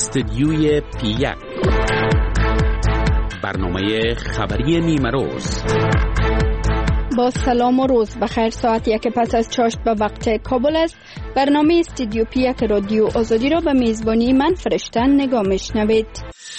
استدیوی پی1 برنامه خبری نیمه روز. با سلام و روز بخیر. ساعت 1 پس از چاشت به وقت کابل است. برنامه استدیو پی1 رادیو آزادی را به میزبانی من فرشتن نگاه میشنوید.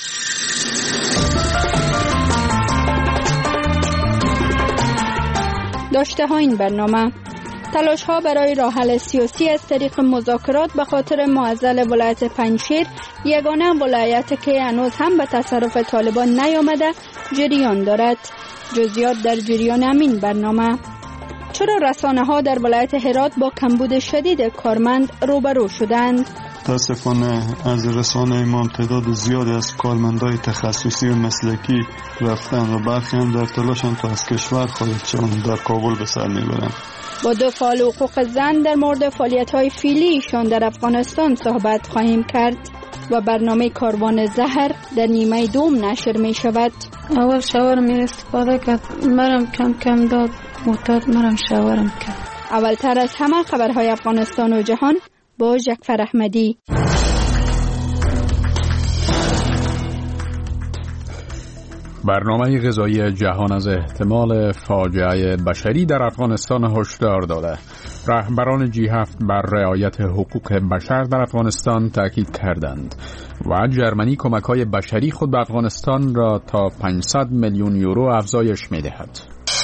داشته ها این برنامه: تلاش ها برای راه حل سیاسی از طریق مذاکرات به خاطر معضل ولایت پنجشیر، یگانه ولایت که هنوز هم به تصرف طالبان نیامده، جریان دارد. جزئیات در جریان همین برنامه. چرا رسانه ها در ولایت هرات با کمبود شدید کارمند روبرو شدند؟ متاسفانه از رسانه ما تعداد زیادی از کارمندای تخصصی و مسلکی رفتن و برخی هم در تلاشن تا از کشور خارج شوند در کابل به سر میبرند. با دو فعال حقوق زن در مورد فعالیت‌های فعلیشان در افغانستان صحبت خواهیم کرد و برنامه کاروان زهر در نیمه دوم نشر می شود. اول شاورم استفاده کرد، مرم کم کم داد، معتاد مرم شاورم کرد. اولتر از همه خبرهای افغانستان و جهان با جعفر احمدی. برنامه غذایی جهان از احتمال فاجعه بشری در افغانستان هشدار داده. رهبران G7 بر رعایت حقوق بشر در افغانستان تاکید کردند و جرمنی کمک‌های بشری خود به افغانستان را تا 500 میلیون یورو افزایش می‌دهد.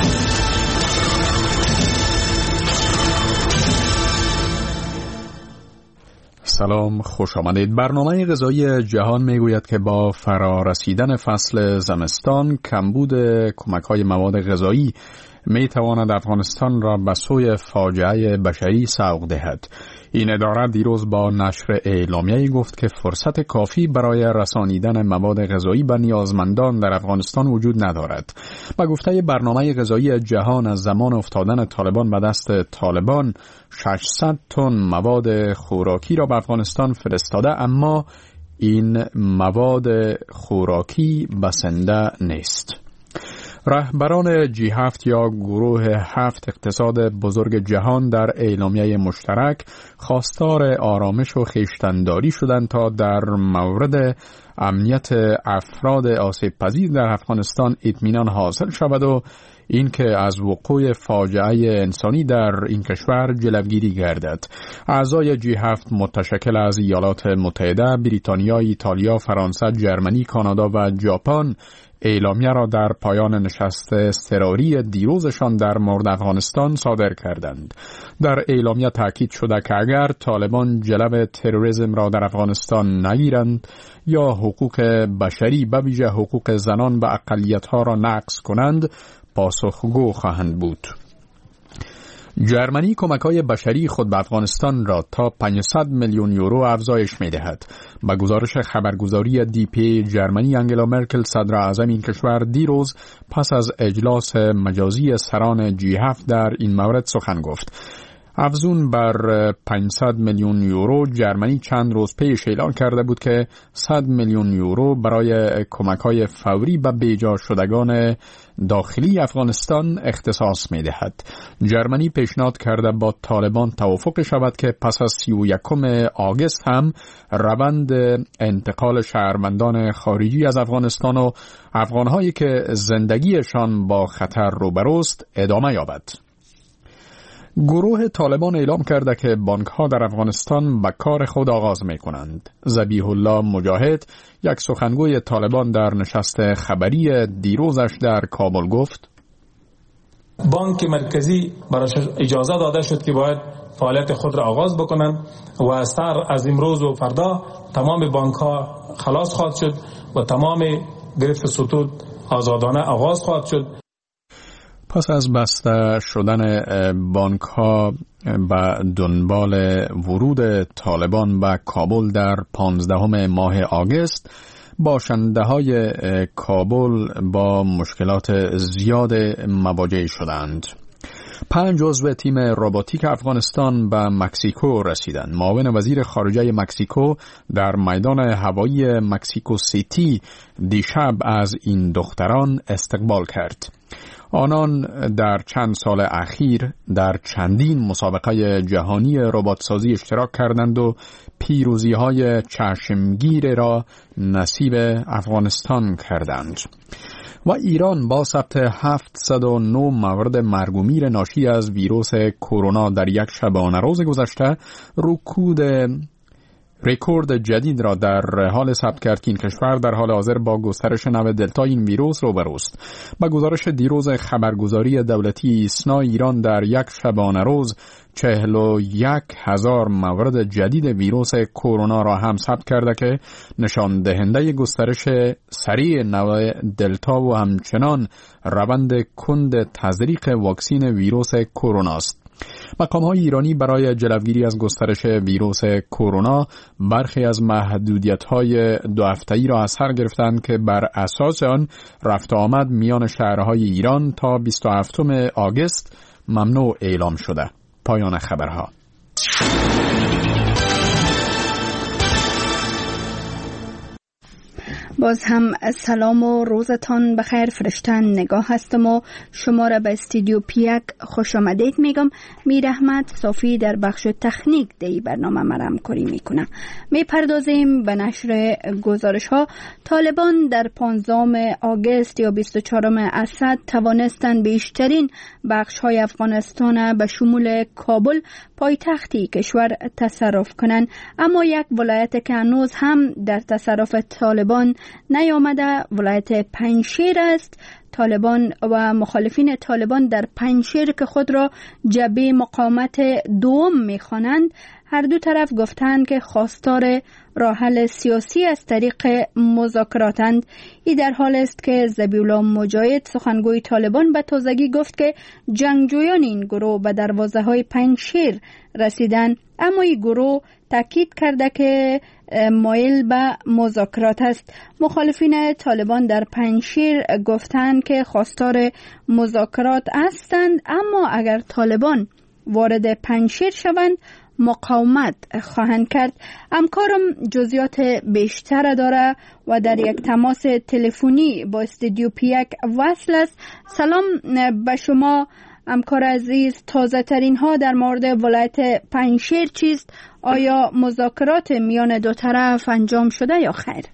سلام، خوش آمدید. برنامه غذایی جهان میگوید که با فرارسیدن فصل زمستان کمبود کمک‌های مواد غذایی میتواند افغانستان را به سوی فاجعه بشری سوق دهد. این اداره دیروز با نشر اعلامیه‌ای گفت که فرصت کافی برای رسانیدن مواد غذایی به نیازمندان در افغانستان وجود ندارد. با گفته برنامه غذایی جهان، از زمان افتادن طالبان به دست طالبان 600 تن مواد خوراکی را به افغانستان فرستاده، اما این مواد خوراکی بسنده نیست. رهبران G7 یا گروه 7 اقتصاد بزرگ جهان در اعلامیه مشترک خواستار آرامش و خویشتن‌داری شدند تا در مورد امنیت افراد آسیب پذیر در افغانستان اطمینان حاصل شود و اینکه از وقوع فاجعه انسانی در این کشور جلوگیری گردد. اعضای G7 متشکل از ایالات متحده، بریتانیا، ایتالیا، فرانسه، جرمنی، کانادا و ژاپن اعلامیه را در پایان نشست اضطراری دیروزشان در مورد افغانستان صادر کردند. در اعلامیه تاکید شده که اگر طالبان جلو تروریسم را در افغانستان نگیرند یا حقوق بشری به ویژه حقوق زنان و اقلیت‌ها را نقض کنند، پاسخگو خواهند بود. جرمنی کمک‌های بشری خود به افغانستان را تا 500 میلیون یورو افزایش می‌دهد. با گزارش خبرگزاری DPA جرمنی، انگلا مرکل صدر اعظم این کشور دیروز پس از اجلاس مجازی سران G7 در این مورد سخن گفت. افزون بر 500 میلیون یورو، جرمنی چند روز پیش اعلام کرده بود که 100 میلیون یورو برای کمک‌های فوری به بیجا شدگان داخلی افغانستان اختصاص می‌دهد. جرمنی پیشنهاد کرده با طالبان توافق شود که پس از 31 آگوست هم روند انتقال شهروندان خارجی از افغانستان و افغان‌هایی که زندگیشان با خطر روبروست ادامه یابد. گروه طالبان اعلام کرده که بانک‌ها در افغانستان به کار خود آغاز می‌کنند. ذبیح الله مجاهد، یک سخنگوی طالبان، در نشست خبری دیروزش در کابل گفت: بانک مرکزی براش اجازه داده شد که باید فعالیت خود را آغاز بکنند و سر از امروز و فردا تمام بانک‌ها خلاص خواهد شد و تمام گرفت سطوح آزادانه آغاز خواهد شد. پس از بسته شدن بانک‌ها به دنبال ورود طالبان به کابل در 15 ماه آگوست، باشنده‌های کابل با مشکلات زیاد مواجه شدند. 5 عضو تیم روباتیک افغانستان به مکزیکو رسیدند. معاون وزیر خارجه مکزیکو در میدان هوایی مکزیکو سیتی دیشب از این دختران استقبال کرد. آنان در چند سال اخیر در چندین مسابقه جهانی رباتسازی اشتراک کردند و پیروزی‌های چشمگیر را نصیب افغانستان کردند. و ایران با ثبت 709 مورد مرگ و میر ناشی از ویروس کرونا در یک شبانه روز گذشته رکورد جدید را در حال ثبت کرد که این کشور در حال حاضر با گسترش نو دلتا این ویروس روبروست. با گزارش دیروز خبرگزاری دولتی ایسنا، ایران در یک شبانه روز 41,000 مورد جدید ویروس کرونا را هم ثبت کرده که نشان دهنده گسترش سریع نو دلتا و همچنان روند کند تزریق واکسین ویروس کرونا است. مقام‌های ایرانی برای جلوگیری از گسترش ویروس کرونا برخی از محدودیت‌های 2 هفته‌ای را از سر گرفتند که بر اساس آن رفت و آمد میان شهرهای ایران تا 27 آگوست ممنوع اعلام شده. پایان خبرها. باز هم سلام و روزتان بخیر. فرشتن نگاه هستم و شما را به استودیو پیک خوش آمدید میگم. میر احمد صافی در بخش تکنیک دی برنامه مرم کاری میکنم. میپردازیم به نشر گزارش ها. طالبان در 15 آگوست یا 24 اسد توانستند بیشترین بخش های افغانستان به شمول کابل پایتختی کشور تصرف کنند، اما یک ولایت که هنوز هم در تصرف طالبان نیامده ولایت پنجشیر است. طالبان و مخالفین طالبان در پنجشیر که خود را جبهه مقاومت دوم می‌خوانند، هر دو طرف گفتند که خواستار راه حل سیاسی از طریق مذاکراتند. این در حال است که ذبیح‌الله مجاهد سخنگوی طالبان به تازگی گفت که جنگجویان این گروه به دروازه‌های پنجشیر رسیدند، اما این گروه تاکید کرده که مایل به مذاکرات است. مخالفین طالبان در پنجشیر گفتند که خواستار مذاکرات هستند، اما اگر طالبان وارد پنجشیر شوند مقاومت خواهند کرد. همکارم جزئیات بیشتر داره و در یک تماس تلفنی با استودیو پیک وصل است. سلام به شما همکار عزیز. تازه ترین ها در مورد ولایت پنجشیر چیست؟ آیا مذاکرات میان دو طرف انجام شده یا خیر؟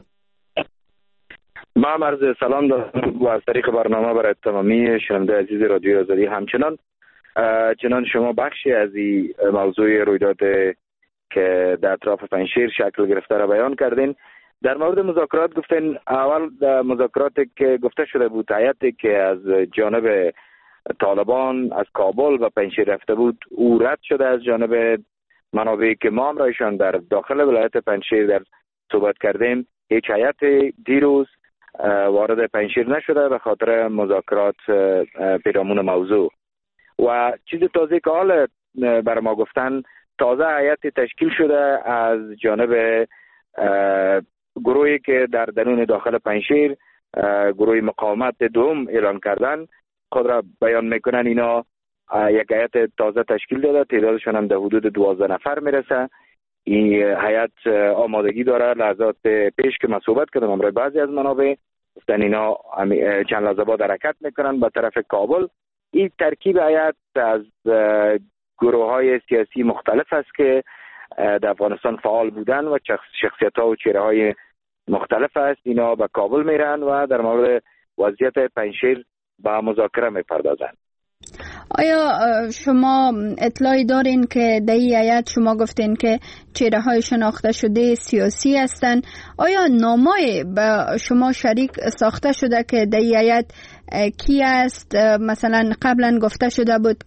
من عرض سلام دارم و از طریق برنامه برای تمامی شنونده عزیز رادیو آزادی. همچنان چنان شما بخشی از این موضوع رویداد که در اطراف پنجشیر شکل گرفته را بیان کردین. در مورد مذاکرات گفتین. اول مذاکراتی که گفته شده بود، هیئتی که از جانب طالبان از کابل و پنجشیر رفته بود او رد شده از جانب منابعی که ما هم رایشان در داخل ولایت پنجشیر در صحبت کردیم. هیچ هیئت دیروز وارد پنجشیر نشده به خاطر مذاکرات پیرامون موضوع. و چیز تازه که حال بر ما گفتن، تازه هیئت تشکیل شده از جانب گروهی که در درون داخل پنجشیر گروه مقاومت دوم اعلان کردن خود را بیان میکنن. اینا یک هیئت تازه تشکیل داده، تعدادشون هم در حدود 12 نفر میرسه. این هیئت آمادگی داره. لحظات پیش که من صحبت کردم امروز بعضی از منابع گفتن اینا چند لحظه بعد حرکت میکنن به طرف کابل. این ترکیب هیئت از گروه‌های سیاسی مختلف است که در افغانستان فعال بودن و شخصیت‌ها و چهره‌های مختلف است. اینا به کابل میرن و در مورد وضعیت پنجشیر با مذاکره میپردازند. آیا شما اطلاعی دارین که در این هیئت شما گفتین که چهره‌های شناخته شده سیاسی هستند؟ آیا نامه‌ای به شما شریک ساخته شده که در این هیئت کی است؟ مثلا قبلا گفته شده بود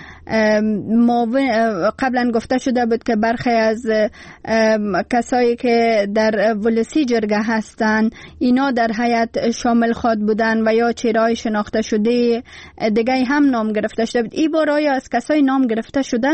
که برخی از کسایی که در ولسی جرگه هستند اینا در هیئت شامل خود بودن و یا چهره‌های شناخته شده دیگه هم نام گرفته شده بود. این بار آیا از کسای نام گرفته شده؟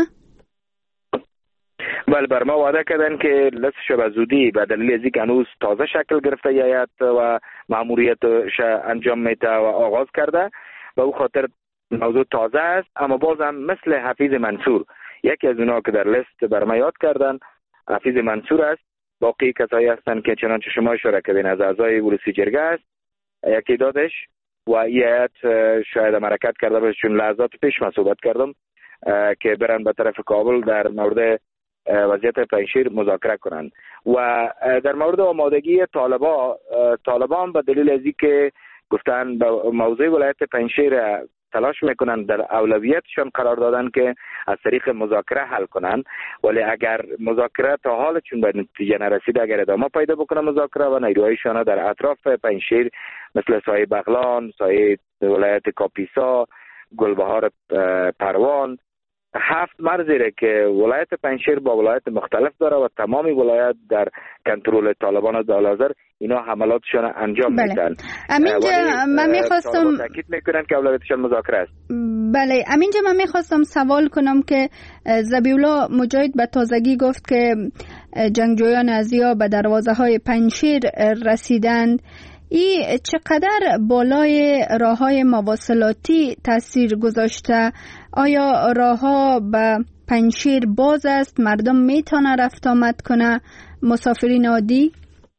بله، بر ما وعده کردن که لستش به زودی به دلیل از اینکه هنوز تازه شکل گرفته هیئت و مأموریتش انجام میده و آغاز کرده، و او خاطر موضوع تازه است، اما باز هم مثل حفیظ منصور، یکی از اونها که در لیست برما یاد کردن حفیظ منصور است. باقی کسایی هستند که چنانچه شما اشاره کردین از اعضای ولسی جرگه است، یکی دادش و این هیئت شاید حرکت کرده باشه، چون لحظات پیش من صحبت کردم که برن به طرف کابل در مورد وضعیت پنجشیر مذاکره کنند. و در مورد آمادگی طالبان به دلیل از اینکه گفتن به موضوع ولایت پنجشیر تلاش میکنن در اولویتشان قرار دادن که از طریق مذاکره حل کنن، ولی اگر مذاکره تا حال چون به نتیجه نرسید، اگر ادامه پیدا بکنه مذاکره و نیروهایشان در اطراف پنجشیر مثل سایه بغلان، سایه ولایت کاپیسا، گلبهار پروان، 7 مرزی که ولایت پنجشیر با ولایت مختلف داره و تمامی ولایت در کنترل طالبان دالازر اینا حملاتشان انجام میدن. امینجا من میخواستم تاکید میکنن که اولویتشان مذاکره است. بله امینجا من میخواستم سوال کنم که ذبیحالله مجاهد به تازگی گفت که جنگجویان ازیا به دروازه های پنجشیر رسیدند. این چقدر بالای راه‌های مواصلاتی تاثیر گذاشته؟ آیا راه‌ها به پنجشیر باز است؟ مردم میتونه رفت آمد کنه؟ مسافرین عادی؟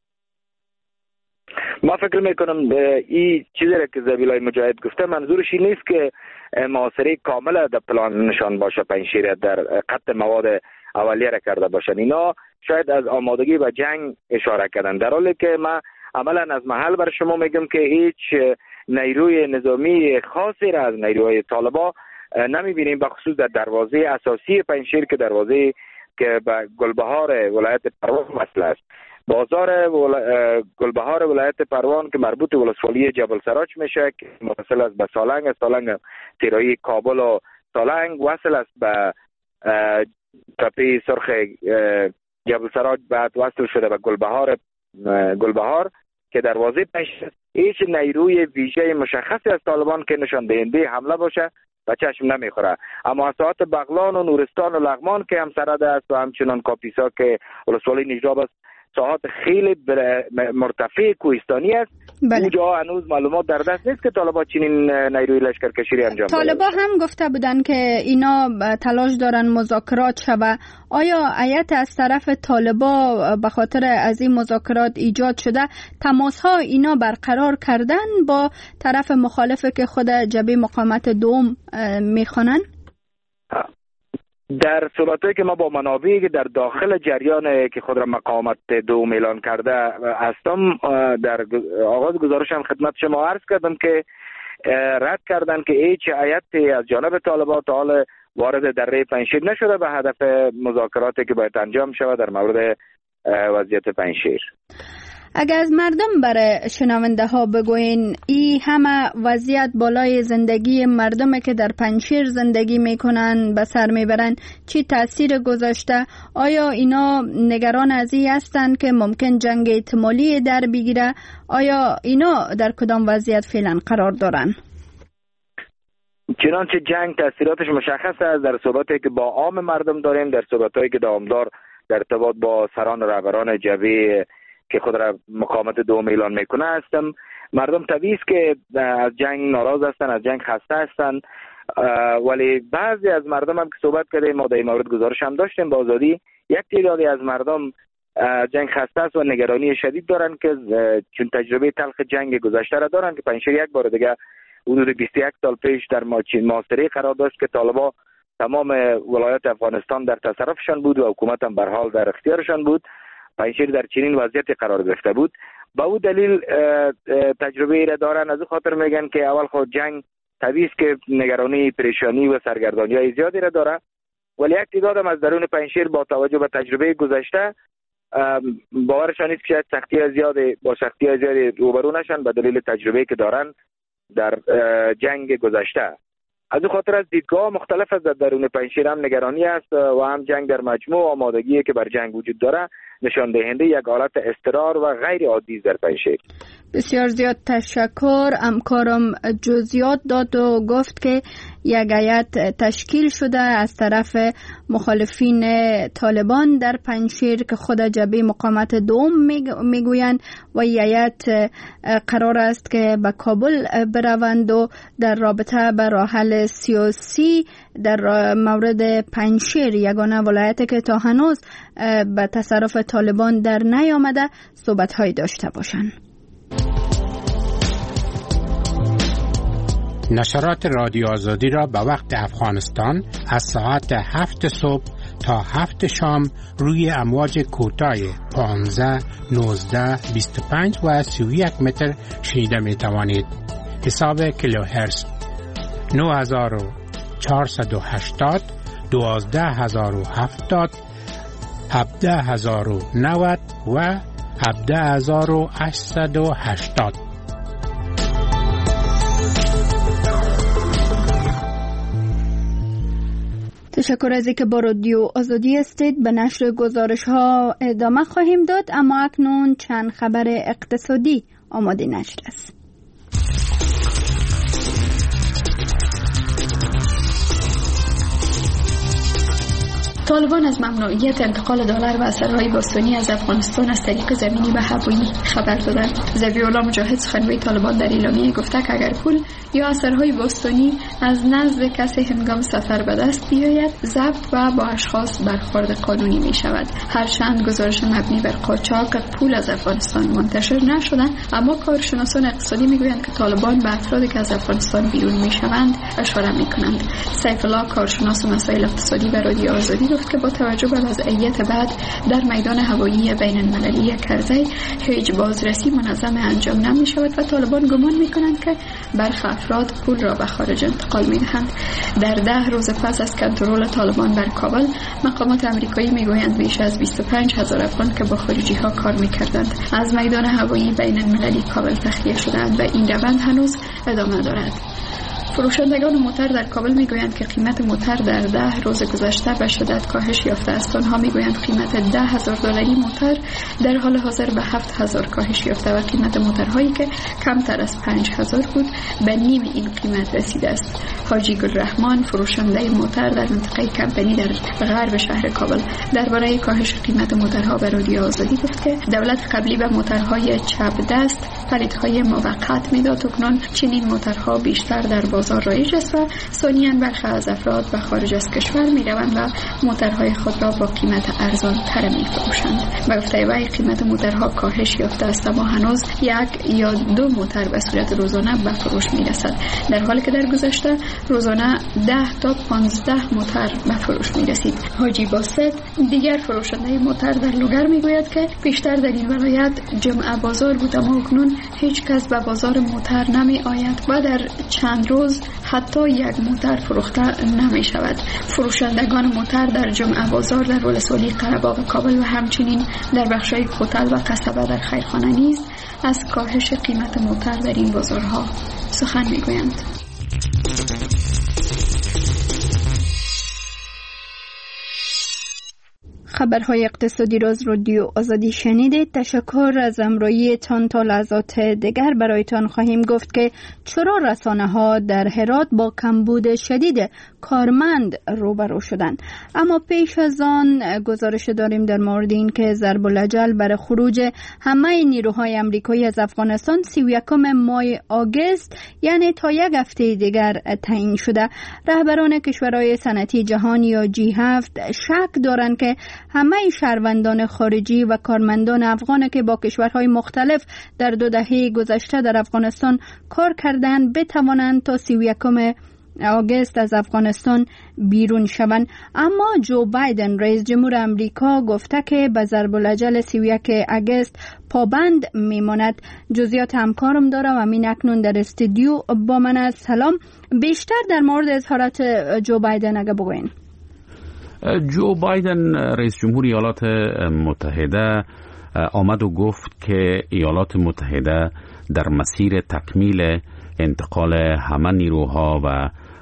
ما فکر میکنم این چیزی که ذبیحالله مجاهد گفته منظورش این نیست که محاصره کامل در پلان نشان باشه پنجشیر در قطع مواد اولیه را کرده باشن. اینا شاید از آمادگی به جنگ اشاره کردن، در حالی که ما عملا از محل بر شما میگم که هیچ نیروی نظامی خاصی را از نیروهای طالبان نمیبینیم، به خصوص در دروازه اساسی پنجشیر که دروازه که به گلبهار ولایت پروان وصل است. بازار گلبهار ولایت پروان که مربوط به ولسوالی جبل سراج میشه که متصل است به سالنگ تیرایی کابل و سالنگ، وصل است به تپه سرخ جبل سراج، بعد وصل شده به گلبهار که دروازه پنجشیر. هیچ نیروی ویژه مشخصی از طالبان که نشان دهنده حمله باشه و چشم نمیخوره. اما ساعت بغلان و نورستان و لغمان که هم سرحد است و همچنان کاپیسا که ولسوالی نجراب است، ساعت خیلی مرتفع کوهستانی است. اونجا هنوز معلومات در دست نیست که طالبان چنین نیروی لشکرکشی انجام دادن. طالبان هم گفته بودن که اینا تلاش دارن مذاکرات شوه. آیا هیئت از طرف طالبان به خاطر از این مذاکرات ایجاد شده تماس ها اینا برقرار کردن با طرف مخالفه که خود جبهه مقاومت دوم میخوانن؟ در صحبتایی که ما با منابعی که در داخل جریان که خود را مقاومت دوم اعلان کرده هستم، در آغاز گزارشم خدمت شما عرض کردم که رد کردن که هیچ هیئتی از جانب طالبان تا حال وارد دره پنجشیر نشده به هدف مذاکراتی که باید انجام شود در مورد وضعیت پنجشیر. اگر از مردم برای شنونده ها بگوین ای همه وضعیت بالای زندگی مردم که در پنجشیر زندگی میکنن به سر میبرن چی تاثیر گذاشته؟ آیا اینا نگران از این هستند که ممکن جنگ احتمالی در بگیره؟ آیا اینا در کدام وضعیت فعلا قرار دارن؟ چنانچه جنگ تاثیراتش مشخص است. در صحبتی که با عام مردم داریم، در صحبتایی که دامدار در ارتباط با سران و رهبران جبهه که خود را مقاومت دوم اعلان میکنه هستم، مردم طبیعی است که از جنگ ناراض هستند، از جنگ خسته هستند، ولی بعضی از مردم هم که صحبت کردیم، ما در این مورد گزارش هم داشتیم با آزادی، یک تعدادی از مردم جنگ خسته است و نگرانی شدید دارن که چون تجربه تلخ جنگ گذشته را دارن که پنجشیر یک بار دیگه حدود 21 سال پیش در محاصره قرار داشت که طالبان تمام ولایت افغانستان در تصرفشان بود و حکومت هم به هر حال در اختیارشان بود. پنجشیر در چنین وضعیتی قرار گرفته بود. با او دلیل تجربه را دارن، از او خاطر میگن که اول خود جنگ طبیعی است که نگرانی، پریشانی و سرگردانی‌های زیادی را داره، ولی یک تعداد هم از درون پنجشیر با توجه به تجربه گذشته باورشان نیست که شاید سختی زیادی روبرو نشن به دلیل تجربه که دارن در جنگ گذشته. از او خاطر از دیدگاه مختلف از درون پنجشیر هم نگرانی است و هم جنگ در مجموع آمادگی که بر جنگ وجود داره نشان دهنده یک حالت اضطرار و غیر عادی در پنجشیر. بسیار زیاد تشکر. همکارم جزئیات داد و گفت که یک هیئت تشکیل شده از طرف مخالفین طالبان در پنجشیر که خود جبهه مقاومت دوم میگویند و هیئت قرار است که به کابل بروند و در رابطه با راه حل سیاسی در مورد پنجشیر، یگانه ولایتی که تا هنوز به تصرف طالبان در نیامده، صحبت‌هایی داشته باشند. نشرات رادیو آزادی را به وقت افغانستان از ساعت 7 صبح تا 7 شام روی امواج کوتاه 15, 19, 25 و 31 متر شنیده می توانید. حساب کیلوهرتز 9480, 12070, 17090 و 17880. تشکر از اینکه با رادیو آزادی هستید. به نشر گزارش ها ادامه خواهیم داد، اما اکنون چند خبر اقتصادی آماده نشر است. طالبان از ممنوعیت انتقال دلار و اثرهای باستانی از افغانستان از طریق زمینی و هوایی خبر دادند. ذبیح الله مجاهد سخنگوی طالبان در اعلامیه گفته که اگر پول یا اثرهای باستانی از نزد کسی هنگام سفر به دست بیاید، ضبط و با اشخاص برخورد قانونی می شود. هرچند گزارش مبنی بر قاچاق پول از افغانستان منتشر نشدند، اما کارشناسان اقتصادی می گویند که طالبان به افرادی که از افغانستان بیرون می شوند اشاره می کنند. سیف الله کارشناس مسائل اقتصادی به رادیو آزادی گفت که با توجه به وضعیت بعد در میدان هوایی بین المللی کرزی هیچ بازرسی منظم انجام نمی شود و طالبان گمان می کنند که برخی افراد پول را به خارج انتقال می دهند. در 10 روز پس از کنترل طالبان بر کابل، مقامات آمریکایی می گویند بیش از 25,000 افغان که با خارجی ها کار می کردند از میدان هوایی بین المللی کابل تخلیه شدند و این روند هنوز ادامه دارد. فروشندگان موتر در کابل میگویند که قیمت موتر در 10 روز گذشته به شدت کاهش یافته است. آنها میگویند قیمت $10,000 موتر در حال حاضر به 7,000 کاهش یافته و قیمت موترهایی که کمتر از 5,000 بود به نیم این قیمت رسیده است. حاجی گلرحمان فروشنده موتر در منطقه کمپنی در غرب شهر کابل درباره کاهش قیمت موترها به رادیو آزادی گفت که دولت قبلی به موترهای چپ دست خریدهای موقت میداد، اکنون چنین موترها بیشتر در بازار رایج است و ثانیاً برخی از افراد به خارج از کشور می روند و موترهای خود را با قیمت ارزان تر می فروشند. به گفته وی قیمت موترها کاهش یافته است، اما هنوز 1 یا 2 موتر به صورت روزانه به فروش می رسد، در حالی که در گذشته روزانه 10 تا 15 موتر به فروش می رسید. حاجی باسط دیگر فروشنده موتر در لوگر می گوید که پیشتر در این ولایت جمعه بازار بود، اما اکنون هیچ کس به بازار موتر نمی آید و در چند روز حتی 1 موتر فروخته نمی شود. فروشندگان موتر در جمعه بازار در ولسوالی قره‌باغ کابل و همچنین در بخش‌های کوتل و قصبه در خیرخانه نیز از کاهش قیمت موتر در این بازارها سخن می گویند. خبرهای اقتصادی را از رادیو آزادی شنیدید. تشکر از همراهی تان. تا لحظات دیگر برایتان خواهیم گفت که چرا رسانه ها در هرات با کمبود شدید کارمند روبرو شدند. اما پیش از آن گزارش داریم در مورد این که ضرب الاجل برای خروج همه نیروهای آمریکایی از افغانستان 31 ماه آگوست، یعنی تا 1 هفته دیگر تعیین شده. رهبران کشورهای صنعتی جهان یا G7 شک دارند که همه شهروندان خارجی و کارمندان افغان که با کشورهای مختلف در 2 دهه گذشته در افغانستان کار کردند بتوانند تا 31 آگوست از افغانستان بیرون شوند. اما جو بایدن رئیس جمهور امریکا گفته که به ضرب الاجل 31 آگوست پابند میماند. جزئیات همکارم داره و همین اکنون در استودیو با من است. سلام، بیشتر در مورد اظهارات جو بایدن اگه بگوین. جو بایدن رئیس جمهور ایالات متحده آمد و گفت که ایالات متحده در مسیر تکمیل انتقال همه نیروها و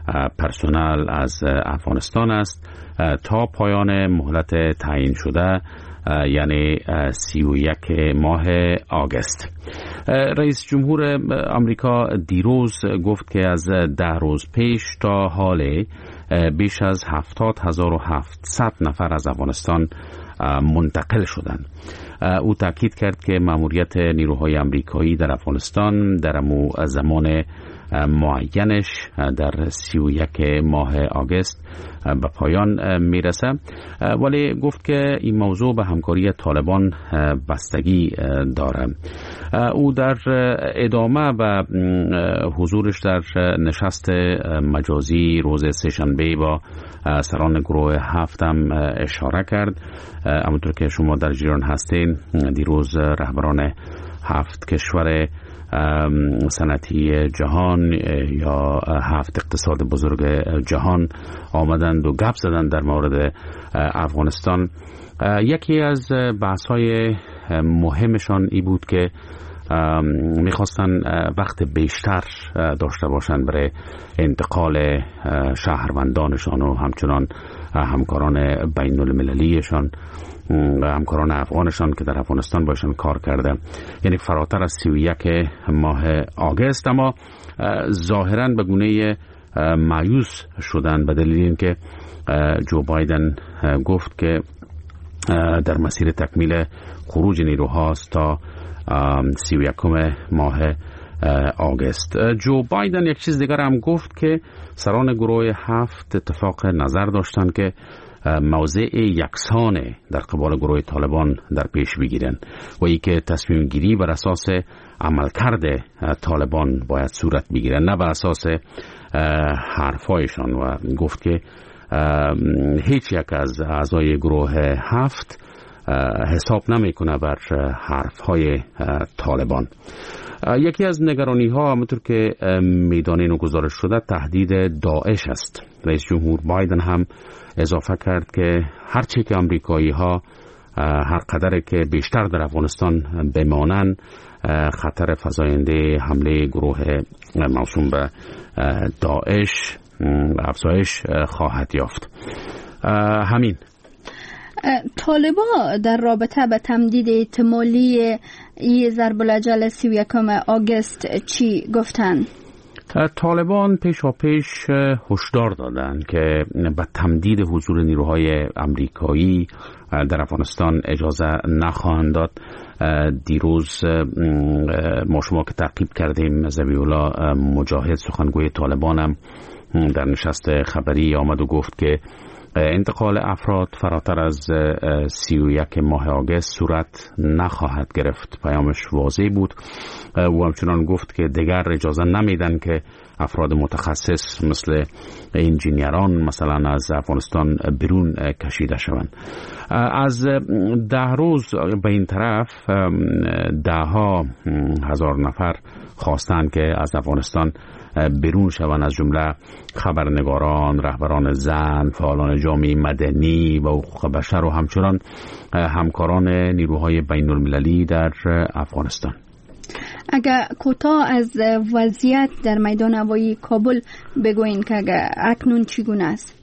پرسنل از افغانستان است تا پایان مهلت تعیین شده، یعنی 31 ماه آگوست. رئیس جمهور آمریکا دیروز گفت که از 10 روز پیش تا حال بیش از 70,700 نفر از افغانستان منتقل شدند. او تاکید کرد که مأموریت نیروهای آمریکایی در افغانستان در زمان معینش در 31 ماه آگوست به پایان میرسه، ولی گفت که این موضوع به همکاری طالبان بستگی داره. او در ادامه به حضورش در نشست مجازی روز سه‌شنبه با سران گروه 7 هم اشاره کرد. همونطور که شما در جریان هستین، دیروز رهبران 7 کشور صنعتی جهان یا 7 اقتصاد بزرگ جهان آمدند و گپ زدند در مورد افغانستان. یکی از بحث‌های مهمشان ای بود که میخواستن وقت بیشتر داشته باشند برای انتقال شهروندانشان و همچنان همکاران بین المللیشان، همکاران افغانشان که در افغانستان باشن کار کرده، یعنی فراتر از 31 ماه آگوست. اما ظاهراً به گونه مایوس شدن به دلیل اینکه جو بایدن گفت که در مسیر تکمیل خروج نیروهاست تا 31 ماه آگوست. جو بایدن یک چیز دیگر هم گفت که سران گروه 7 اتفاق نظر داشتند که موضع یکسانه در قبال گروه طالبان در پیش بگیرند و ای که تصمیم گیری بر اساس عملکرد طالبان باید صورت بگیرن، نه بر اساس حرفایشان. و گفت که هیچ یک از اعضای گروه 7 حساب نمیکنه بر حرفهای طالبان. یکی از نگرانی ها همونطور که میدانین و گزارش شده تهدید داعش است. رئیس جمهور بایدن هم اضافه کرد که هرچی که امریکایی ها هر قدر که بیشتر در افغانستان بمانند، خطر فزاینده حمله گروه موسوم به داعش افزایش خواهد یافت. همین. طالبان در رابطه به تمدید احتمالی ضرب الاجل 31 آگوست چی گفتن؟ طالبان پیش هشدار دادند که به تمدید حضور نیروهای آمریکایی در افغانستان اجازه نخواهند داد. دیروز ما شما که تعقیب کردیم، ذبیح الله مجاهد سخنگوی طالبان هم در نشست خبری آمد و گفت که انتقال افراد فراتر از 31 ماه آگوست صورت نخواهد گرفت. پیامش واضح بود و همچنان گفت که دیگر اجازه نمیدن که افراد متخصص مثل انجینیران مثلا از افغانستان بیرون کشیده شوند. از 10 روز به این طرف 10,000 نفر خواستند که از افغانستان بیرون شوند، از جمله خبرنگاران، رهبران زن، فعالان جامعه مدنی و حقوق بشر و همچنان همکاران نیروهای بین المللی در افغانستان. اگر کوتاه از وضعیت در میدان هوایی کابل بگوین که اکنون چگونه است؟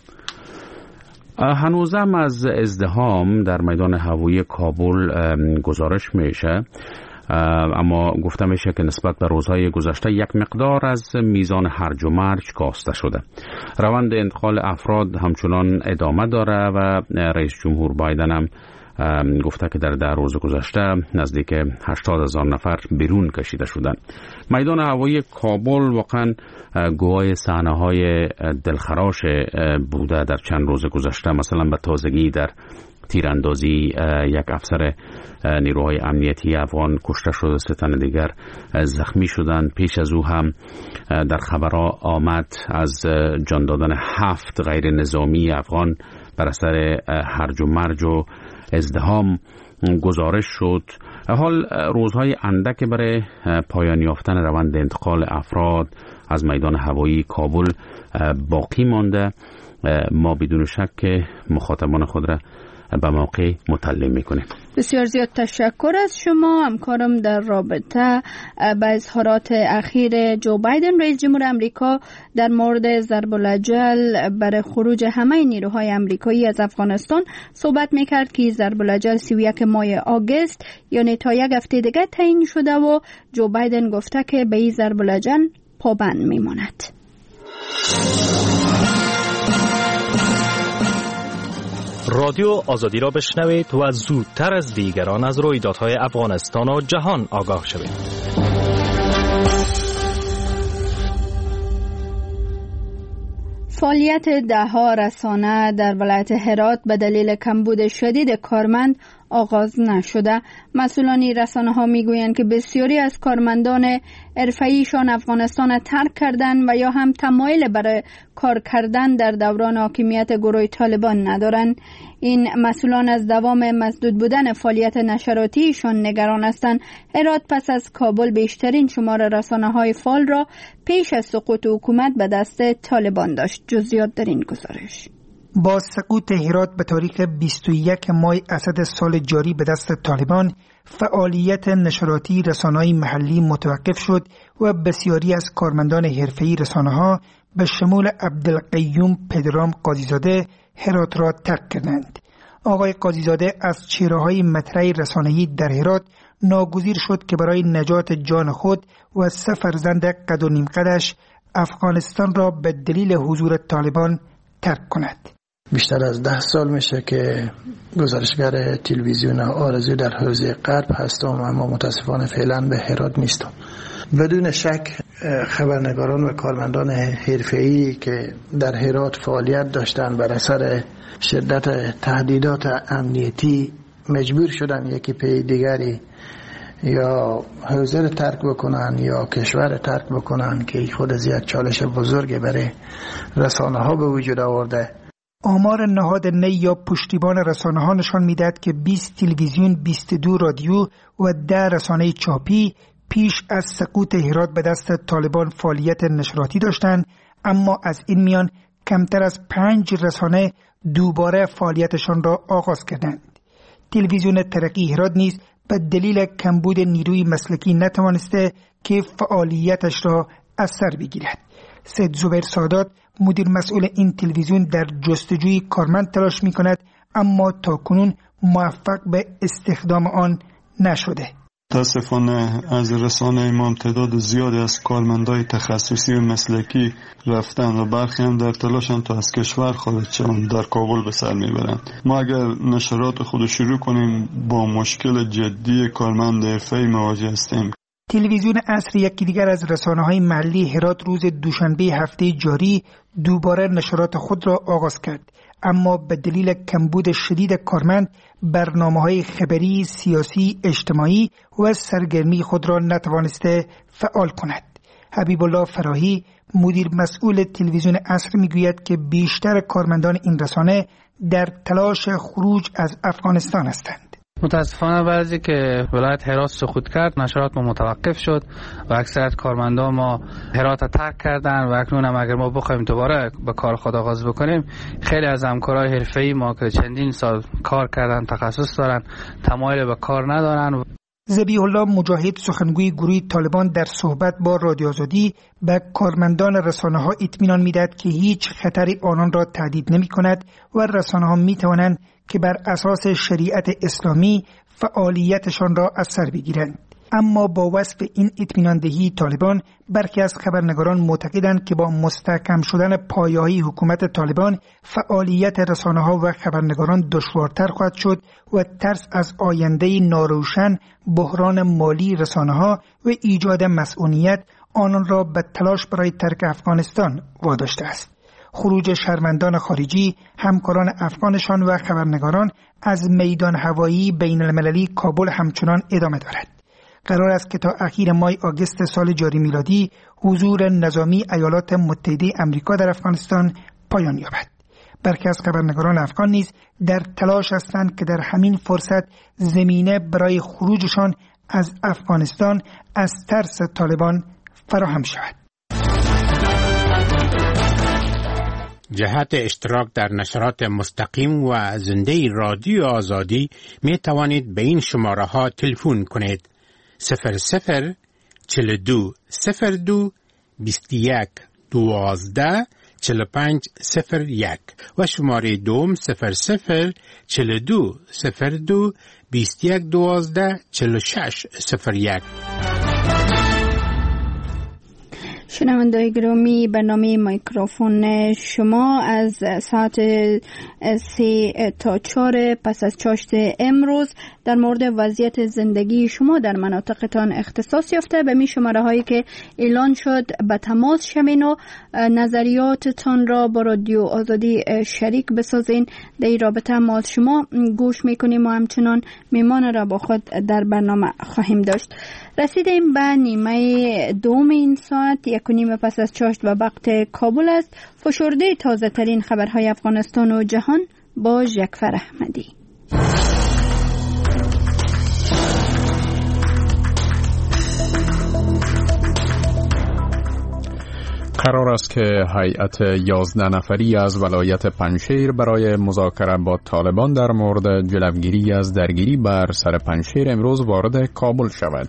هنوزم از ازدحام در میدان هوایی کابل گزارش میشه، اما گفته میشه که نسبت به روزهای گذشته یک مقدار از میزان هرج و مرج کاسته شده. روند انتقال افراد همچنان ادامه داره و رئیس جمهور بایدن هم گفته که در 10 روز گذشته نزدیک 80,000 نفر بیرون کشیده شدند. میدان هوایی کابل واقعا گواه صحنه‌های دلخراش بوده در چند روز گذشته. مثلا به تازگی در تیراندازی یک افسر نیروهای امنیتی افغان کشته شد، 3 تن دیگر زخمی شدند. پیش از او هم در خبرها آمد از جان دادن 7 غیر نظامی افغان بر اثر هرج و مرج و ازدحام گزارش شد. حال روزهای اندک برای پایان یافتن روند انتقال افراد از میدان هوایی کابل باقی مانده. ما بدون شک که مخاطبان خود را به موقع مطلع میکنیم. بسیار زیاد تشکر از شما. همکارم در رابطه با اظهارات اخیر جو بایدن رئیس جمهور امریکا در مورد ضرب الاجل برای خروج همه نیروهای امریکایی از افغانستان صحبت میکرد که ضرب الاجل 31 ماه آگوست یعنی تا یک هفته دیگه تعیین شده و جو بایدن گفته که به این ضرب الاجل پابند میماند. رادیو آزادی را بشنوید و زودتر از دیگران از رویدادهای افغانستان و جهان آگاه شوید. فعالیت ده‌ها رسانه در ولایت هرات به دلیل کمبود شدید کارمند آغاز نشده. مسئولان رسانه‌ها میگویند که بسیاری از کارمندان حرفه‌ایشان افغانستان را ترک کردند و یا هم تمایل برای کار کردن در دوران حاکمیت گروه طالبان ندارند. این مسئولان از دوام مسدود بودن فعالیت نشراتیشان نگران هستند. هرات پس از کابل بیشترین شمار رسانه‌های فعال را پیش از سقوط حکومت به دست طالبان داشت. جزئیات در این گزارش. با سقوط هرات به تاریخ 21 ماه اسد سال جاری به دست طالبان، فعالیت نشراتی رسانه‌های محلی متوقف شد و بسیاری از کارمندان حرفه‌ای رسانه‌ها به شمول عبدالقیوم پدرام قاضیزاده هرات را ترک کردند. آقای قاضیزاده از چهره‌های مطرح رسانه‌ای در هرات ناگزیر شد که برای نجات جان خود و 3 فرزند قد و نیم قدش افغانستان را به دلیل حضور طالبان ترک کند. بیشتر از 10 سال میشه که گزارشگر تلویزیون آرزو در حوزه غرب هستم، اما متاسفانه فعلا به هرات نیستم. بدون شک خبرنگاران و کارمندان حرفه‌ای که در هرات فعالیت داشتن بر اثر شدت تهدیدات امنیتی مجبور شدن یکی پی دیگری یا حوزه رو ترک بکنن یا کشور رو ترک بکنن که خود از یک چالش بزرگی برای رسانه ها به وجود آورده. آمار نهاد نی یا پشتیبان رسانه ها نشان میدهد که 20 تلویزیون، 22 رادیو و 10 رسانه چاپی پیش از سقوط هرات به دست طالبان فعالیت نشراتی داشتند، اما از این میان کمتر از 5 رسانه دوباره فعالیتشان را آغاز کردند. تلویزیون ترقی هرات نیز به دلیل کمبود نیروی مسلکی نتوانسته که فعالیتش را از سر بگیرد. سید زبیر سادات مدیر مسئول این تلویزیون در جستجوی کارمند تلاش می کند، اما تاکنون موفق به استخدام آن نشده. متاسفانه از رسانه ما تعداد زیادی از کارمندای تخصصی و مسلکی رفتن و برخی هم در تلاشن تا از کشور خارج شوند در کابل به سر میبرند. ما اگر نشرات خود شروع کنیم با مشکل جدی کارمند حرفه‌ای مواجه هستیم. تلویزیون عصر یکی دیگر از رسانه‌های محلی هرات روز دوشنبه هفته جاری دوباره نشرات خود را آغاز کرد، اما به دلیل کمبود شدید کارمند برنامه‌های خبری، سیاسی، اجتماعی و سرگرمی خود را نتوانسته فعال کند. حبیب الله فراهی مدیر مسئول تلویزیون عصر میگوید که بیشتر کارمندان این رسانه در تلاش خروج از افغانستان هستند. متاسفانه بعضی که ولایت هرات سقوط کرد نشرات ما متوقف شد و اکثریت کارمندان ما هرات را ترک کردن و اکنون هم اگر ما بخوایم دوباره به کار خود آغاز بکنیم، خیلی از همکارای حرفه‌ای ما که چندین سال کار کردن، تخصص دارن، تمایل به کار ندارن. ذبیح الله مجاهد سخنگوی گروه طالبان در صحبت با رادیو آزادی به کارمندان رسانه‌ها اطمینان می‌دهد که هیچ خطری آنان را تهدید نمی‌کند و رسانه‌ها می‌توانند که بر اساس شریعت اسلامی فعالیتشان را از سر بگیرند. اما با وصف این اطمینان دهی طالبان، برخی از خبرنگاران معتقدند که با مستحکم شدن پایه‌های حکومت طالبان فعالیت رسانه‌ها و خبرنگاران دشوارتر خواهد شد و ترس از آینده ناروشن، بحران مالی رسانه‌ها و ایجاد مسئولیت آنان را به تلاش برای ترک افغانستان واداشته است. خروج شهروندان خارجی، همکاران افغانشان و خبرنگاران از میدان هوایی بین المللی کابل همچنان ادامه دارد. قرار است که تا اخیر ماه آگوست سال جاری میلادی حضور نظامی ایالات متحده آمریکا در افغانستان پایان یابد. برخی از خبرنگاران افغان نیز در تلاش هستند که در همین فرصت زمینه برای خروجشان از افغانستان از ترس طالبان فراهم شود. جهت اشتراک در نشرات مستقیم و زنده رادیو آزادی می توانید به این شماره ها تلفن کنید: 00 42 02 21 12 45 01 و شماره دوم 00 42 02 21 12 46 01. شنونده‌های گرامی، برنامه میکروفون شما از ساعت 3 تا 4 پس از چاشت امروز در مورد وضعیت زندگی شما در مناطقتان اختصاص یافته. به می شماره هایی که اعلان شد به تماس شوین و نظریاتتان را با رادیو آزادی شریک بسازین. در این رابطه ما از شما گوش میکنیم و همچنان میمان را با خود در برنامه خواهیم داشت. رسیدیم به نیمه دوم این ساعت، 1:30 پس از چاشت و وقت کابل است. فشرده تازه ترین خبرهای افغانستان و جهان با ژکفر احمدی. قرار است که هیئت 11 نفری از ولایت پنجشیر برای مذاکره با طالبان در مورد جلوگیری از درگیری بر سر پنجشیر امروز وارد کابل شود.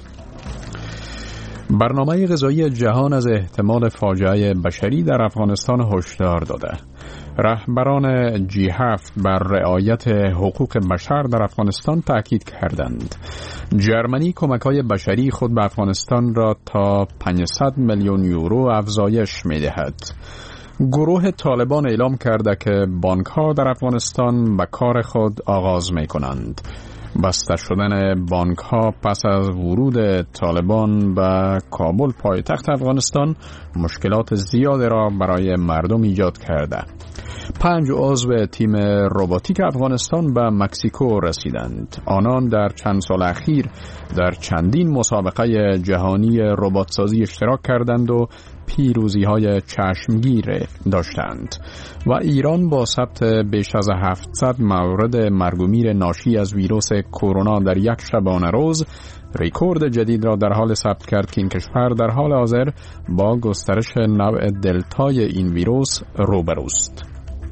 برنامه غذایی جهان از احتمال فاجعه بشری در افغانستان هشدار داده. رهبران G7 بر رعایت حقوق بشر در افغانستان تاکید کردند. جرمنی کمک‌های بشری خود به افغانستان را تا 500 میلیون یورو افزایش می‌دهد. گروه طالبان اعلام کرده که بانک‌ها در افغانستان به کار خود آغاز می‌کنند. بسته شدن بانک‌ها پس از ورود طالبان به کابل پایتخت افغانستان مشکلات زیادی را برای مردم ایجاد کرده. 5 عضو تیم روباتیک افغانستان به مکزیکو رسیدند. آنان در چند سال اخیر در چندین مسابقه جهانی رباتسازی اشتراک کردند و پیروزی‌های چشمگیر داشتند و ایران با ثبت بیش از 700 مورد مرگ و میر ناشی از ویروس کرونا در یک شبانه روز رکورد جدید را در حال ثبت کرد که این کشور در حال حاضر با گسترش نوع دلتای این ویروس روبروست.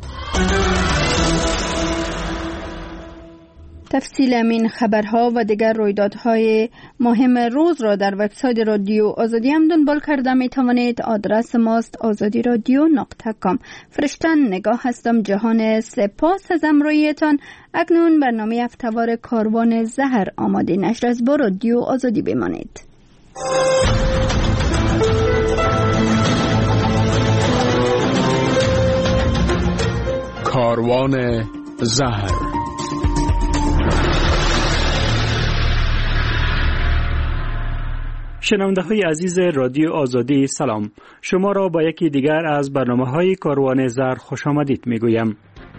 تفصیل این خبرها و دیگر رویدادهای مهم روز را در وبسایت رادیو آزادی هم دنبال کرده می توانید. آدرس ماست azadiradio.com. فرشتن نگاه هستم جهان. سپاس از همراهیتان. اکنون برنامه هفته‌وار کاروان زهر آماده نشر است. با رادیو آزادی بمانید. کاروان زهر. شنونده های عزیز رادیو آزادی سلام. شما را با یکی دیگر از برنامه های کاروان زهر خوش آمدید می گویم.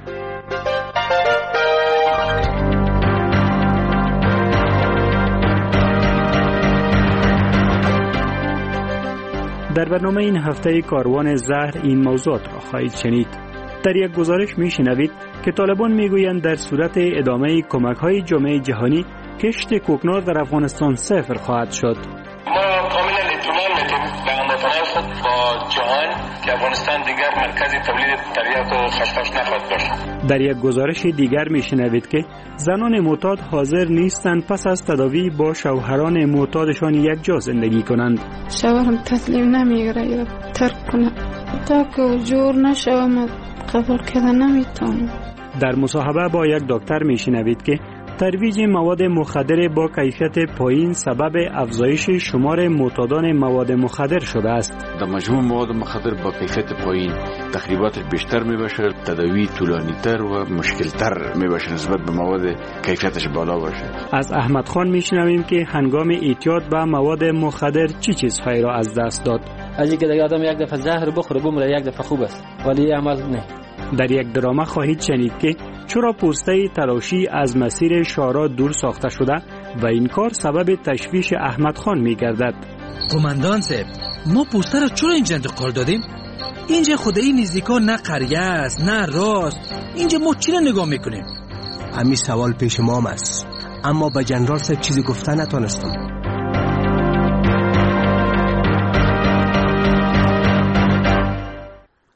در برنامه این هفته کاروان زهر این موضوعات را خواهید شنید. در یک گزارش می شنوید که طالبان می گویند در صورت ادامه کمک های جامعه جهانی کشت کوکنار در افغانستان صفر خواهد شد. ما کاملا اطمینان میتیم به هموطنان خود با جهان که افغانستان دیگر مرکز تولید تریاک و خشخاش نخواهد باشد. در یک گزارش دیگر میشنوید که زنان معتاد حاضر نیستند پس از تداوی با شوهران معتادشان یک جا زندگی کنند. شوهرم تسلیم نمیگیره یا ترک کنه تا که جور نشوم قبول کردن نمیتونم. در مصاحبه با یک دکتر میشنوید که ترویج مواد مخدر با کیفیت پایین سبب افزایش شمار معتادان مواد مخدر شده است. در مجموع مواد مخدر با کیفیت پایین تخریباتش بیشتر میباشه، تداوی طولانی‌تر و مشکل‌تر میباشه نسبت به مواد کیفیتش بالا باشه. از احمد خان میشنویم که هنگام اعتیاد به مواد مخدر چی چیزهایی را از دست داد. اگه که آدم یک دفعه زهر بخوره بمره یک دفعه خوب است ولی عمل نه. در یک درامه خواهید شنید که چرا پوسته تلاشی از مسیر شارع دور ساخته شده و این کار سبب تشویش احمد خان می گردد. قماندان صاحب، ما پوسته را چرا اینجا انتقال دادیم؟ اینجا خدایی نزدیکا نه قریه است نه راست. اینجا ما چی را نگاه میکنیم؟ همین سوال پیش ما است، اما به جنرال صاحب چیزی گفته نتونستم.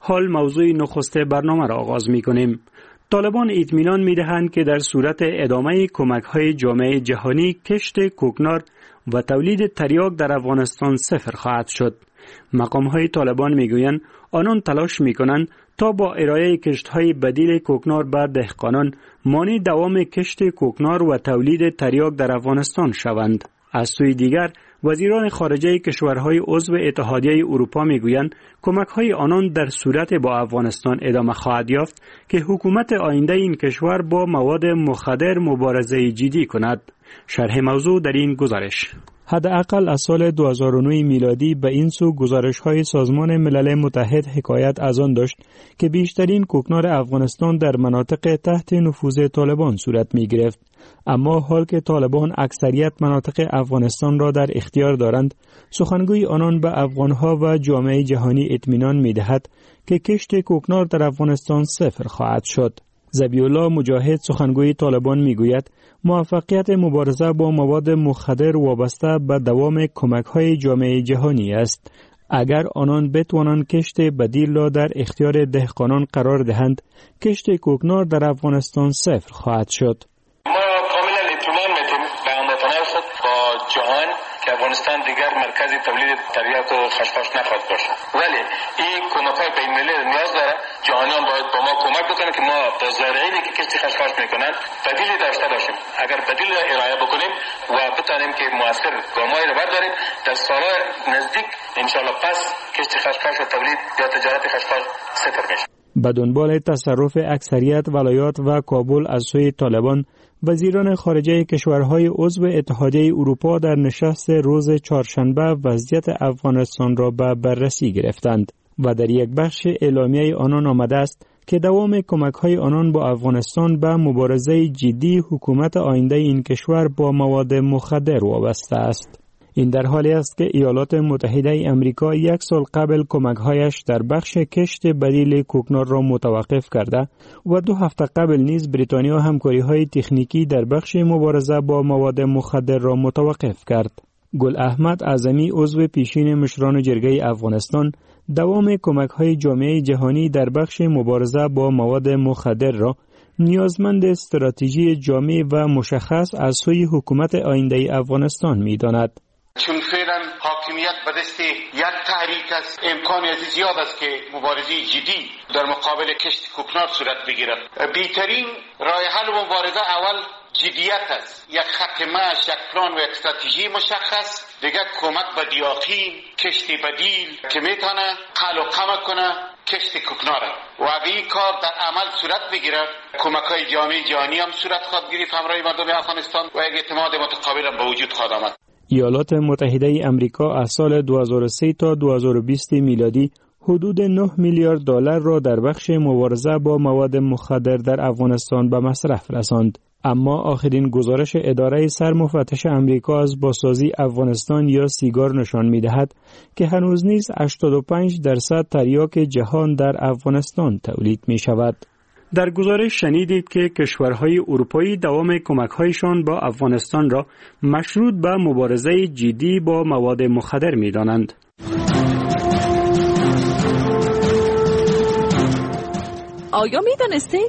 حال موضوع نخست برنامه را آغاز می‌کنیم. طالبان اطمینان می‌دهند که در صورت ادامه کمک‌های جامعه جهانی کشت کوکنار و تولید تریاک در افغانستان صفر خواهد شد. مقام‌های طالبان می‌گویند آنان تلاش می‌کنند تا با ارائه کشت‌های بدیل کوکنار به دهقانان مانع دوام کشت کوکنار و تولید تریاک در افغانستان شوند. از سوی دیگر وزیران خارجه کشورهای عضو اتحادیه اروپا میگویند کمک‌های آنان در صورت با افغانستان ادامه خواهد یافت که حکومت آینده این کشور با مواد مخدر مبارزه جدی کند. شرح موضوع در این گزارش. حداقل از سال 2009 میلادی به این سو گزارش‌های سازمان ملل متحد حکایت از آن داشت که بیشترین کوکنار افغانستان در مناطق تحت نفوذ طالبان صورت می‌گرفت. اما حال که طالبان اکثریت مناطق افغانستان را در اختیار دارند، سخنگوی آنان به افغانها و جامعه جهانی اطمینان می‌دهد که کشت کوکنار در افغانستان صفر خواهد شد. ذبیح‌الله مجاهد سخنگوی طالبان میگوید موفقیت مبارزه با مواد مخدر وابسته به دوام کمک‌های جامعه جهانی است. اگر آنان بتوانند کشت بدیل را در اختیار دهقانان قرار دهند، کشت کوکنار در افغانستان صفر خواهد شد. جهان که افغانستان دیگر مرکز تولید تریاک و خشخاش نخواهد باشه، ولی این کمک‌های بین‌المللی نیاز داره. جهانیان باید با ما کمک بکنن که ما به زارعینی که کشت خشخاش میکنن بدیلی داشته باشیم. اگر بدیل را ارائه بکنیم و بتونیم که مؤثر گامایی را برداریم، در سال‌های نزدیک انشالله پس کشت خشخاش و تولید یا تجارت خشخاش صفر میشه. به دنبال تصرف اکثریت ولایات و کابل از سوی طالبان، وزیران خارجه کشورهای عضو اتحادیه اروپا در نشست روز چهارشنبه وضعیت افغانستان را به بررسی گرفتند و در یک بخش اعلامیه آنان آمده است که دوام کمک‌های آنان با افغانستان به مبارزه جدی حکومت آینده این کشور با مواد مخدر وابسته است. این در حالی است که ایالات متحده امریکا 1 سال قبل کمک‌هایش در بخش کشت بدیل کوکنار را متوقف کرده و 2 هفته قبل نیز بریتانیا همکاری‌های تکنیکی در بخش مبارزه با مواد مخدر را متوقف کرد. گل احمد اعظمی عضو پیشین مشران جرگه افغانستان دوام کمک‌های جامعه جهانی در بخش مبارزه با مواد مخدر را نیازمند استراتژی جامع و مشخص از سوی حکومت آینده افغانستان می‌داند. چون فعلا حاکمیت به دست یک تحریک است، امکانی زیاد است که مبارزه جدی در مقابل کشت کوکنار صورت بگیرد. بهترین راه حل مبارزه اول جدیت است، یک خط مشی، یک پلان و یک استراتژی مشخص، دیگه کمک به دیاقین، کشت بدیل که میتونه قل و قمع کنه کشت کوکنار و اگه این کار در عمل صورت بگیرد، کمک‌های جامعه جهانی هم صورت خواهد گرفت همراه مردم افغانستان و یک اعتماد متقابل هم به وجود خواهد آمد. ایالات متحده امریکا از سال 2003 تا 2020 میلادی حدود 9 میلیارد دلار را در بخش مبارزه با مواد مخدر در افغانستان به مصرف رساند. اما آخرین گزارش اداره سرمفتش امریکا از بازسازی افغانستان یا سیگار نشان می‌دهد که هنوز نیز 85% تریاک جهان در افغانستان تولید می‌شود. در گزارش شنیدید که کشورهای اروپایی دوام کمک‌هایشان با افغانستان را مشروط به مبارزه جدی با مواد مخدر می‌دانند. آیا می‌دانستید؟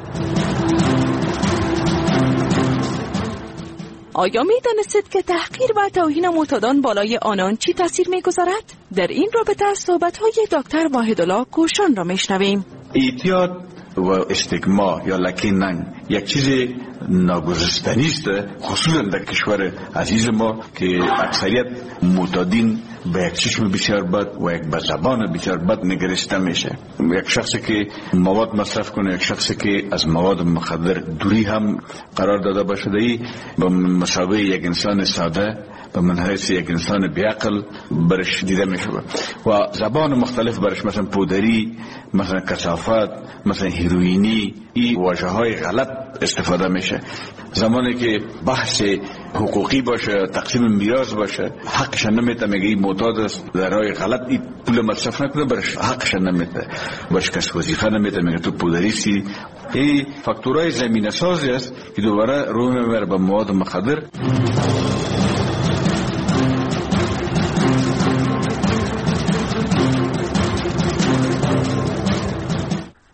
آیا می‌دانستید که تحقیر و توهین معتادان بالای آنان چی تاثیر می‌گذارد؟ در این رابطه صحبت‌های دکتر واحدالله کوشان را می‌شنویم. اعتیاد و استیگما یا لکه ننگ یک چیز ناگزیرستنی است، خصوصا در کشور عزیز ما که اکثریت معتادین به یک چشم بسیار بد و یک به زبان بسیار بد نگرسته میشه. یک شخصی که مواد مصرف کنه، یک شخصی که از مواد مخدر دوری هم قرار داده باشه، به مسابقه یک انسان ساده به منحیث یک انسان بیعقل برش دیده میشه و زبان مختلف برش، مثلا پودری، مثلا کثافت، مثلا هیروئینی، این واژه های غلط استفاده میشه. زمانی که بحث حقوقی باشه، تقسیم میراث باشه، حقش نمیده، میگه این معتاد است، در راه غلط این پول مصرف نکنه، برش حقش نمیده، باش کس وظیفه نمیده، میگه تو پودریستی. این فاکتورهای زمینه سازی است که دوباره روی میبره به مواد مخدر.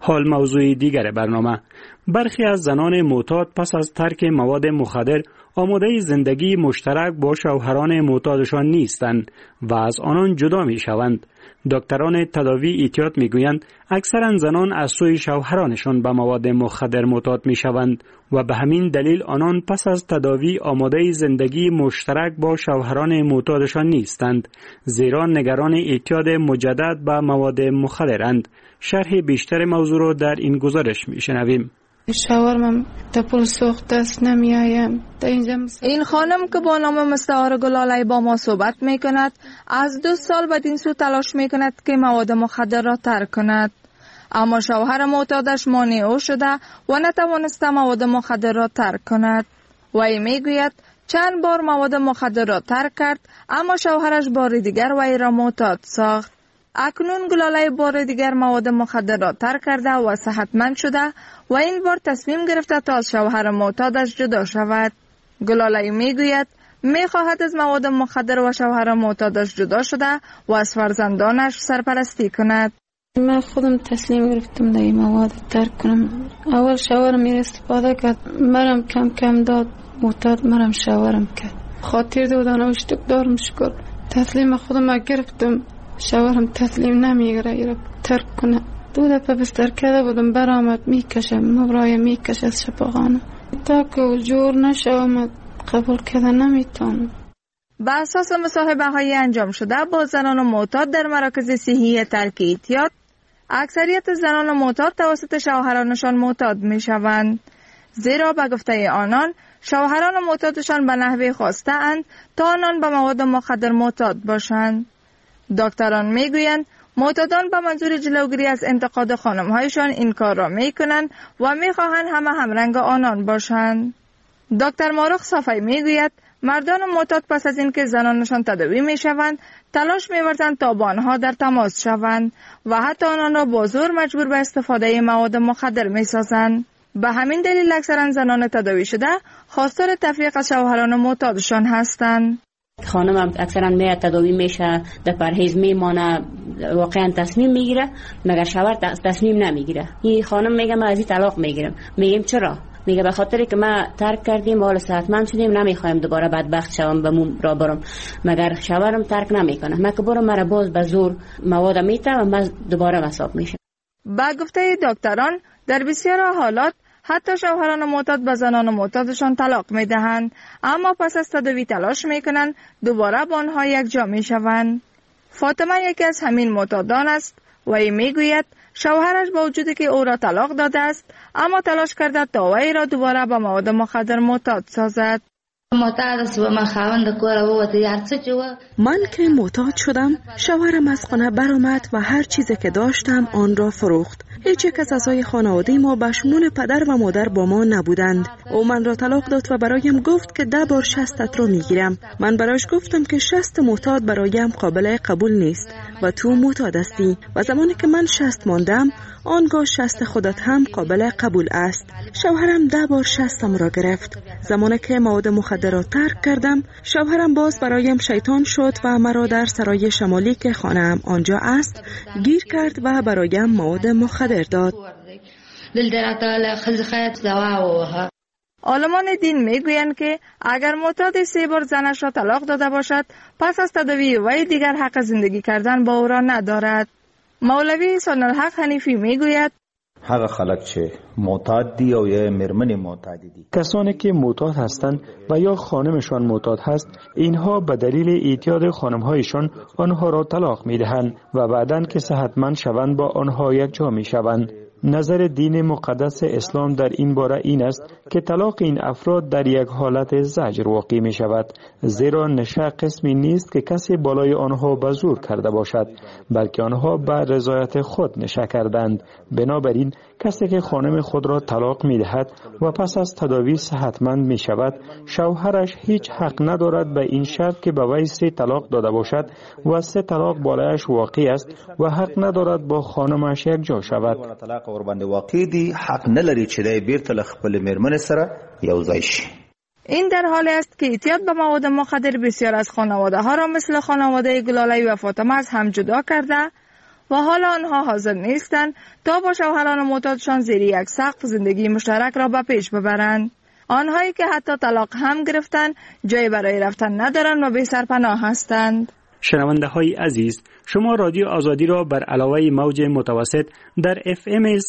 حال موضوع دیگر برنامه. برخی از زنان معتاد پس از ترک مواد مخدر آماده زندگی مشترک با شوهران معتادشان نیستند و از آنان جدا می شوند. دکتران تداوی احتیاط می گویند اکثرا زنان از سوی شوهرانشان به مواد مخدر معتاد می شوند و به همین دلیل آنان پس از تداوی آماده زندگی مشترک با شوهران معتادشان نیستند، زیرا نگران اعتیاد مجدد به مواد مخدرند. شرح بیشتر موضوع را در این گزارش می شنویم. شاورم تپل سوخت دست نمی آیم. این خانم که با نام مستعار گلاله با ما صحبت می کند از 2 سال بدین سو تلاش می کند که مواد مخدر را ترک کند، اما شوهر معتادش مانع او شده و نتوانسته مواد مخدر را ترک کند. وی می گوید چند بار مواد مخدر را ترک کرد اما شوهرش بار دیگر وی را معتاد ساخت. اکنون گلاله بار دیگر مواد مخدر را ترک کرده و صحتمند شده و این بار تصمیم گرفته تا از شوهر معتادش جدا شود. گلاله می گوید می خواهد از مواد مخدر و شوهر معتادش جدا شده و از فرزندانش سرپرستی کند. من خودم تصمیم گرفتم در این مواد ترک کنم. اول شوهرم می استفاده کرد، مرم کم کم داد، معتاد مرم شوهرم کرد. خاطر دادن و اشتکدارم شکر. تسلیم خودم گرفتم، شوهرم تسلیم نمیگره را ترک کنه. 2 دفعه بستر کرده بودم، برآمد میکشم، مبرای میکشه از شفاخانه تا که جور نشوم قبول کردن نمیتونم. بر اساس مصاحبه های انجام شده با زنان معتاد در مراکز صحی ترک اعتیاد، اکثریت زنان معتاد توسط شوهرانشان معتاد میشوند، زیرا به گفته آنان شوهران معتادشان به نحوی خواسته اند تا آنان به مواد مخدر معتاد باشند. دکتران میگویند معتادان به منظور جلوگیری از انتقاد خانم‌هایشان این کار را میکنند و میخواهند همه همرنگ آنان باشند. دکتر مارخ صافی میگوید مردان معتاد پس از اینکه زنانشان تداوی میشوند تلاش می‌ورزند تا با آنها در تماس شوند و حتی آنان را با زور مجبور به استفاده مواد مخدر میسازند. به همین دلیل اکثرا زنان تداوی شده خواستار تفریق از شوهران معتادشان هستند. خانم اکثرا میاد تداوی میشه، در پرهیز میمانه، واقعا تصمیم میگیره، مگر شوهر تصمیم نمیگیره. این خانم میگه من از این طلاق میگیرم. میگیم چرا؟ میگه به خاطر که ما ترک کردیم، حالا صحتمند شدیم، نمیخوایم دوباره بدبخت شوم بمون را برم. مگر شوهرم ترک نمیکنه، من که برم مرا باز به زور مواد میته و من دوباره مصاب میشه. با گفته دکتران در بسیار حالات حتی شوهران معتاد به زنان معتادشان طلاق میدهند، اما پس از تداوی تلاش میکنند دوباره با آنها یک جا میشوند. فاطمه یکی از همین معتادان است و ای میگوید شوهرش با وجودی که او را طلاق داده است اما تلاش کرده تا وی را دوباره به مواد مخدر معتاد سازد. من که معتاد شدم، شوهرم از خانه برآمد و هر چیزی که داشتم آن را فروخت. هیچ یک از اعضای خانواده ما به شمول پدر و مادر با ما نبودند. او من را طلاق داد و برایم گفت که 10 بار 60 را میگیرم. من برایش گفتم که 60 معتاد برایم قابل قبول نیست و تو معتاد هستی و زمانی که من 60 ماندم آنگاه 60 خودت هم قابل قبول است. شوهرم 10 بار 60 را گرفت. زمانی که مواد مخدر را ترک کردم، شوهرم باز برایم شیطان شد و مرا در سرای شمالی که خانه‌ام آنجا است گیر کرد و برایم مواد مخدر داد. عالمان دین میگویند که اگر معتاد 3 بار زنش را طلاق داده باشد، پس از تداوی وی دیگر حق زندگی کردن با او را ندارد. مولوی ثناالحق حنیفی میگوید هغه خلک چې معتاد دی او یا مرمن معتاد دی، کسانی که معتاد هستند و یا خانمشان معتاد هست، اینها به دلیل اعتیاد خانمهایشان آنها را طلاق میدهند و بعداً که صحتمند شوند با آنها یک جا میشوند. نظر دین مقدس اسلام در این باره این است که طلاق این افراد در یک حالت زجر واقع می شود، زیرا نشه قسمی نیست که کسی بالای آنها به زور کرده باشد، بلکه آنها به رضایت خود نشه کردند. بنابراین کسی که خانم خود را طلاق می دهد و پس از تداوی صحتمند می شود، شوهرش هیچ حق ندارد به این شرط که به وی 3 طلاق داده باشد و 3 طلاق بالایش واقع است و حق ندارد با خانمش یک جا شود. اور باندې واقع دي، حق نه لري چې د بیرته خپل میرمن سره یو ځای شي. این در حالی است که اعتیاد به مواد مخدر بسیار از خانواده ها را مثل خانواده گلاله و فاطمه از هم جدا کرده و حالا آنها حاضر نیستند تا با شوهران معتادشان زیر یک سقف زندگی مشترک را به پیش ببرند. آنهایی که حتی طلاق هم گرفتند جای برای رفتن ندارند و بی سرپناه هستند. شنونده های عزیز، شما رادیو آزادی را بر علاوه موج متوسط در FM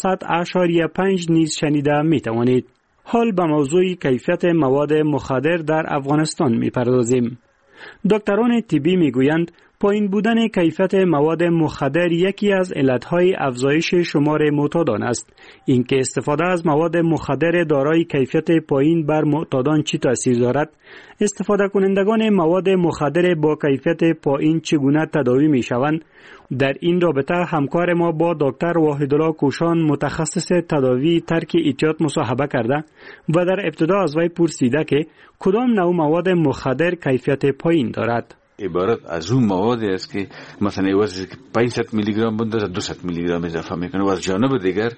100.5 نیز شنیده می توانید. حال به موضوع کیفیت مواد مخدر در افغانستان می پردازیم. دکتران طبی می گویند پایین بودن کیفیت مواد مخدر یکی از علتهای افزایش شمار معتادان است. اینکه استفاده از مواد مخدر دارای کیفیت پایین بر معتادان چه تاثیر دارد؟ استفاده کنندگان مواد مخدر با کیفیت پایین چگونه تداوی می شوند؟ در این رابطه همکار ما با دکتر وحیدالله کوشان متخصص تداوی ترک ایتیاد مصاحبه کرده و در ابتدا از وی پرسیده که کدام نوع مواد مخدر کیفیت پایین دارد. عبارت از اون موادی است که مثلا وزنی که 500 میلی گرم بنده 200 میلی گرم اضافه میکنه و از جانب دیگر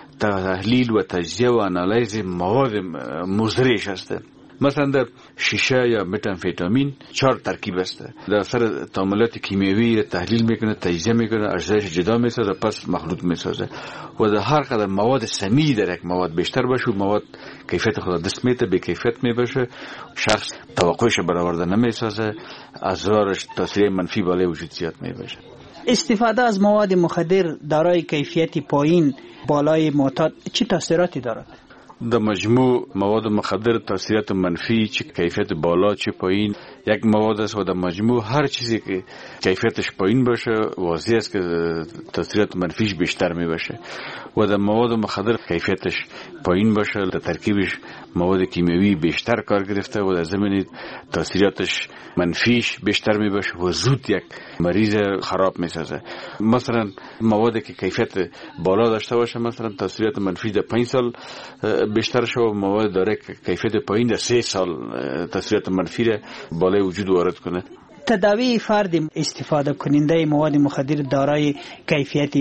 تحلیل و تجزیه و آنالیز مواد مضرش است. مثلا در شیشه یا متامفتامین 4 ترکیب است. در اثر تعاملات کیمیایی تحلیل میکنه، تجزیه میکنه، اجزایش جدا میسازه، پس مخلوط میسازه و در هر قدر مواد سمی در یک مواد بیشتر باشه مواد کیفیت خود دست میته به کیفیت میباشه، شخص توقعش برآورده نمیسازه، اضرارش تاثیر منفی بالای وجود زیاد میباشه. استفاده از مواد مخدر دارای کیفیت پایین بالای معتاد چه تاثیراتی دارد؟ در مجموع مواد مخدر تاثیرات منفی چه کیفیت بالا چه پایین یک مواد است و در مجموع هر چیزی که کیفیتش پایین باشه واضح است که تاثیرات منفیش بیشتر می باشه و در مواد مخدر کیفیتش پایین باشه در ترکیبش مواد کیمیایی بیشتر کار گرفته و در ضمن تاثیراتش منفیش بیشتر می باشه و زود یک مریض خراب می سازه. مثلا موادی که کیفیت بالا داشته باشه مثلا تاثیرات منفی در 5 سال بیشتر شو، مواد داره کیفیت پایین در 3 سال تاثیرات منفی را بالای وجود وارد کنه. تداوی فرد استفاده کننده مواد مخدر دارای کیفیت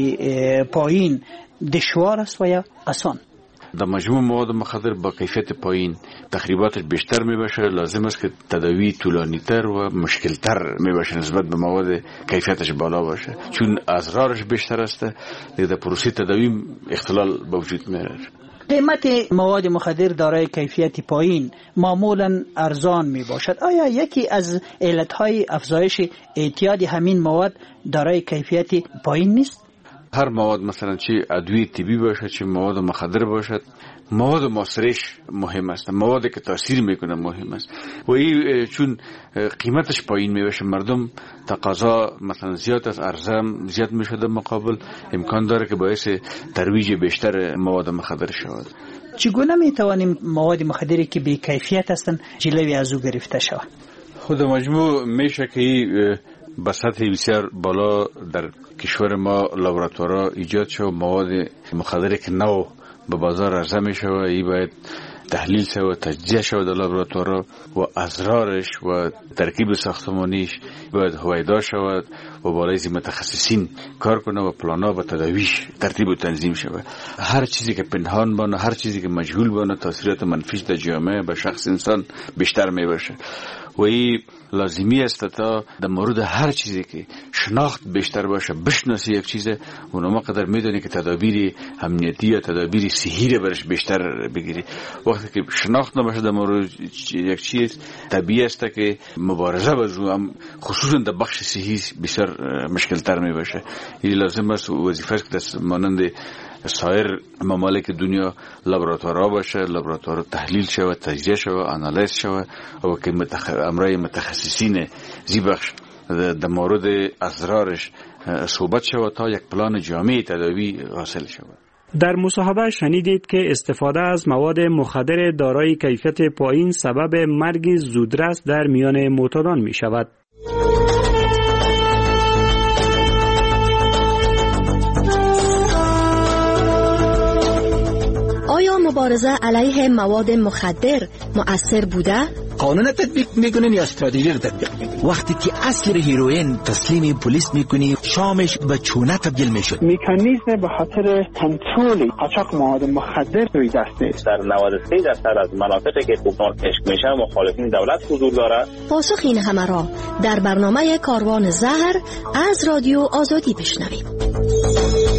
پایین دشوار است و یا آسان؟ در مجموع مواد مخدر با کیفیت پایین تخریباتش بیشتر می باشه، لازم است که تداوی طولانی تر و مشکل تر می باشه نسبت به مواد کیفیتش بالا باشه، چون اضرارش بیشتر است. در پروسه تداوی اختلال به وجود می آید. قیمت مواد مخدر دارای کیفیت پایین معمولاً ارزان می باشد. آیا یکی از علتهای افزایش اعتیاد همین مواد دارای کیفیت پایین نیست؟ هر مواد مثلا چه ادویه طبی باشد چه مواد مخدر باشد، مواد مؤثرش مهم است، موادی که تاثیر میکنه مهم است و این چون قیمتش پایین میشه مردم تقاضا مثلا زیاد از عرضه زیاد میشه در مقابل امکان داره که باعث ترویج بیشتر مواد مخدر شود. چگونه میتوانیم مواد مخدری که بی کیفیت هستند جلوی از او گرفته شود؟ خود مجموع میشه که به سطح بسیار بالا در کشور ما لابراتوارها ایجاد شد مواد مخدری که نو به بازار عرضه می شود، این باید تحلیل شود، تجزیه شود در لابراتوارها و اضرارش و ترکیب ساختمانیش باید هویدا شود و بالای متخصصین کار کنه و پلانا و تداویش ترتیب و تنظیم شود. هر چیزی که پنهان بانه، هر چیزی که مجهول بانه تاثیرات منفیش در جامعه به شخص انسان بیشتر می باشه و این لازمی است تا در مورد هر چیزی که شناخت بیشتر باشه بشناسی یک چیز و نما قدر میدونی که تدابیر امنیتی یا تدابیر صحی را برش بیشتر بگیری. وقتی که شناخت نباشه در مورد یک چیز طبیعی است که مبارزه با او خصوصا در بخش صحی بسیار مشکل تر می باشه. این لازم است وظیفه است که دست مانند سایر ممالک دنیا لابراتوارها باشه، لابراتوار تحلیل شود، تجزیه شود، آنالیز شود و که امرای متخصصین زی بخش در مورد اضرارش صحبت شود تا یک پلان جامع تداوی حاصل شود. در مصاحبه شنیدید که استفاده از مواد مخدر دارای کیفیت پایین سبب مرگ زودرس در میان معتادان می شود. آیا مبارزه علیه مواد مخدر مؤثر بوده؟ قانون تطبیق میکنین یا استراتژی رو تطبیق میکنین؟ وقتی که اصل هیروئین تسلیم پلیس میکنی شامش به چونه تبدیل میشد. مکانیزم به خاطر کنترل قاچاق مواد مخدر روی دست نیست. در 93% از مناطقی که کوکنار کشف میشه مخالفین دولت حضور داره. پاسخ این همه را در برنامه کاروان زهر از رادیو آزادی بشنویم.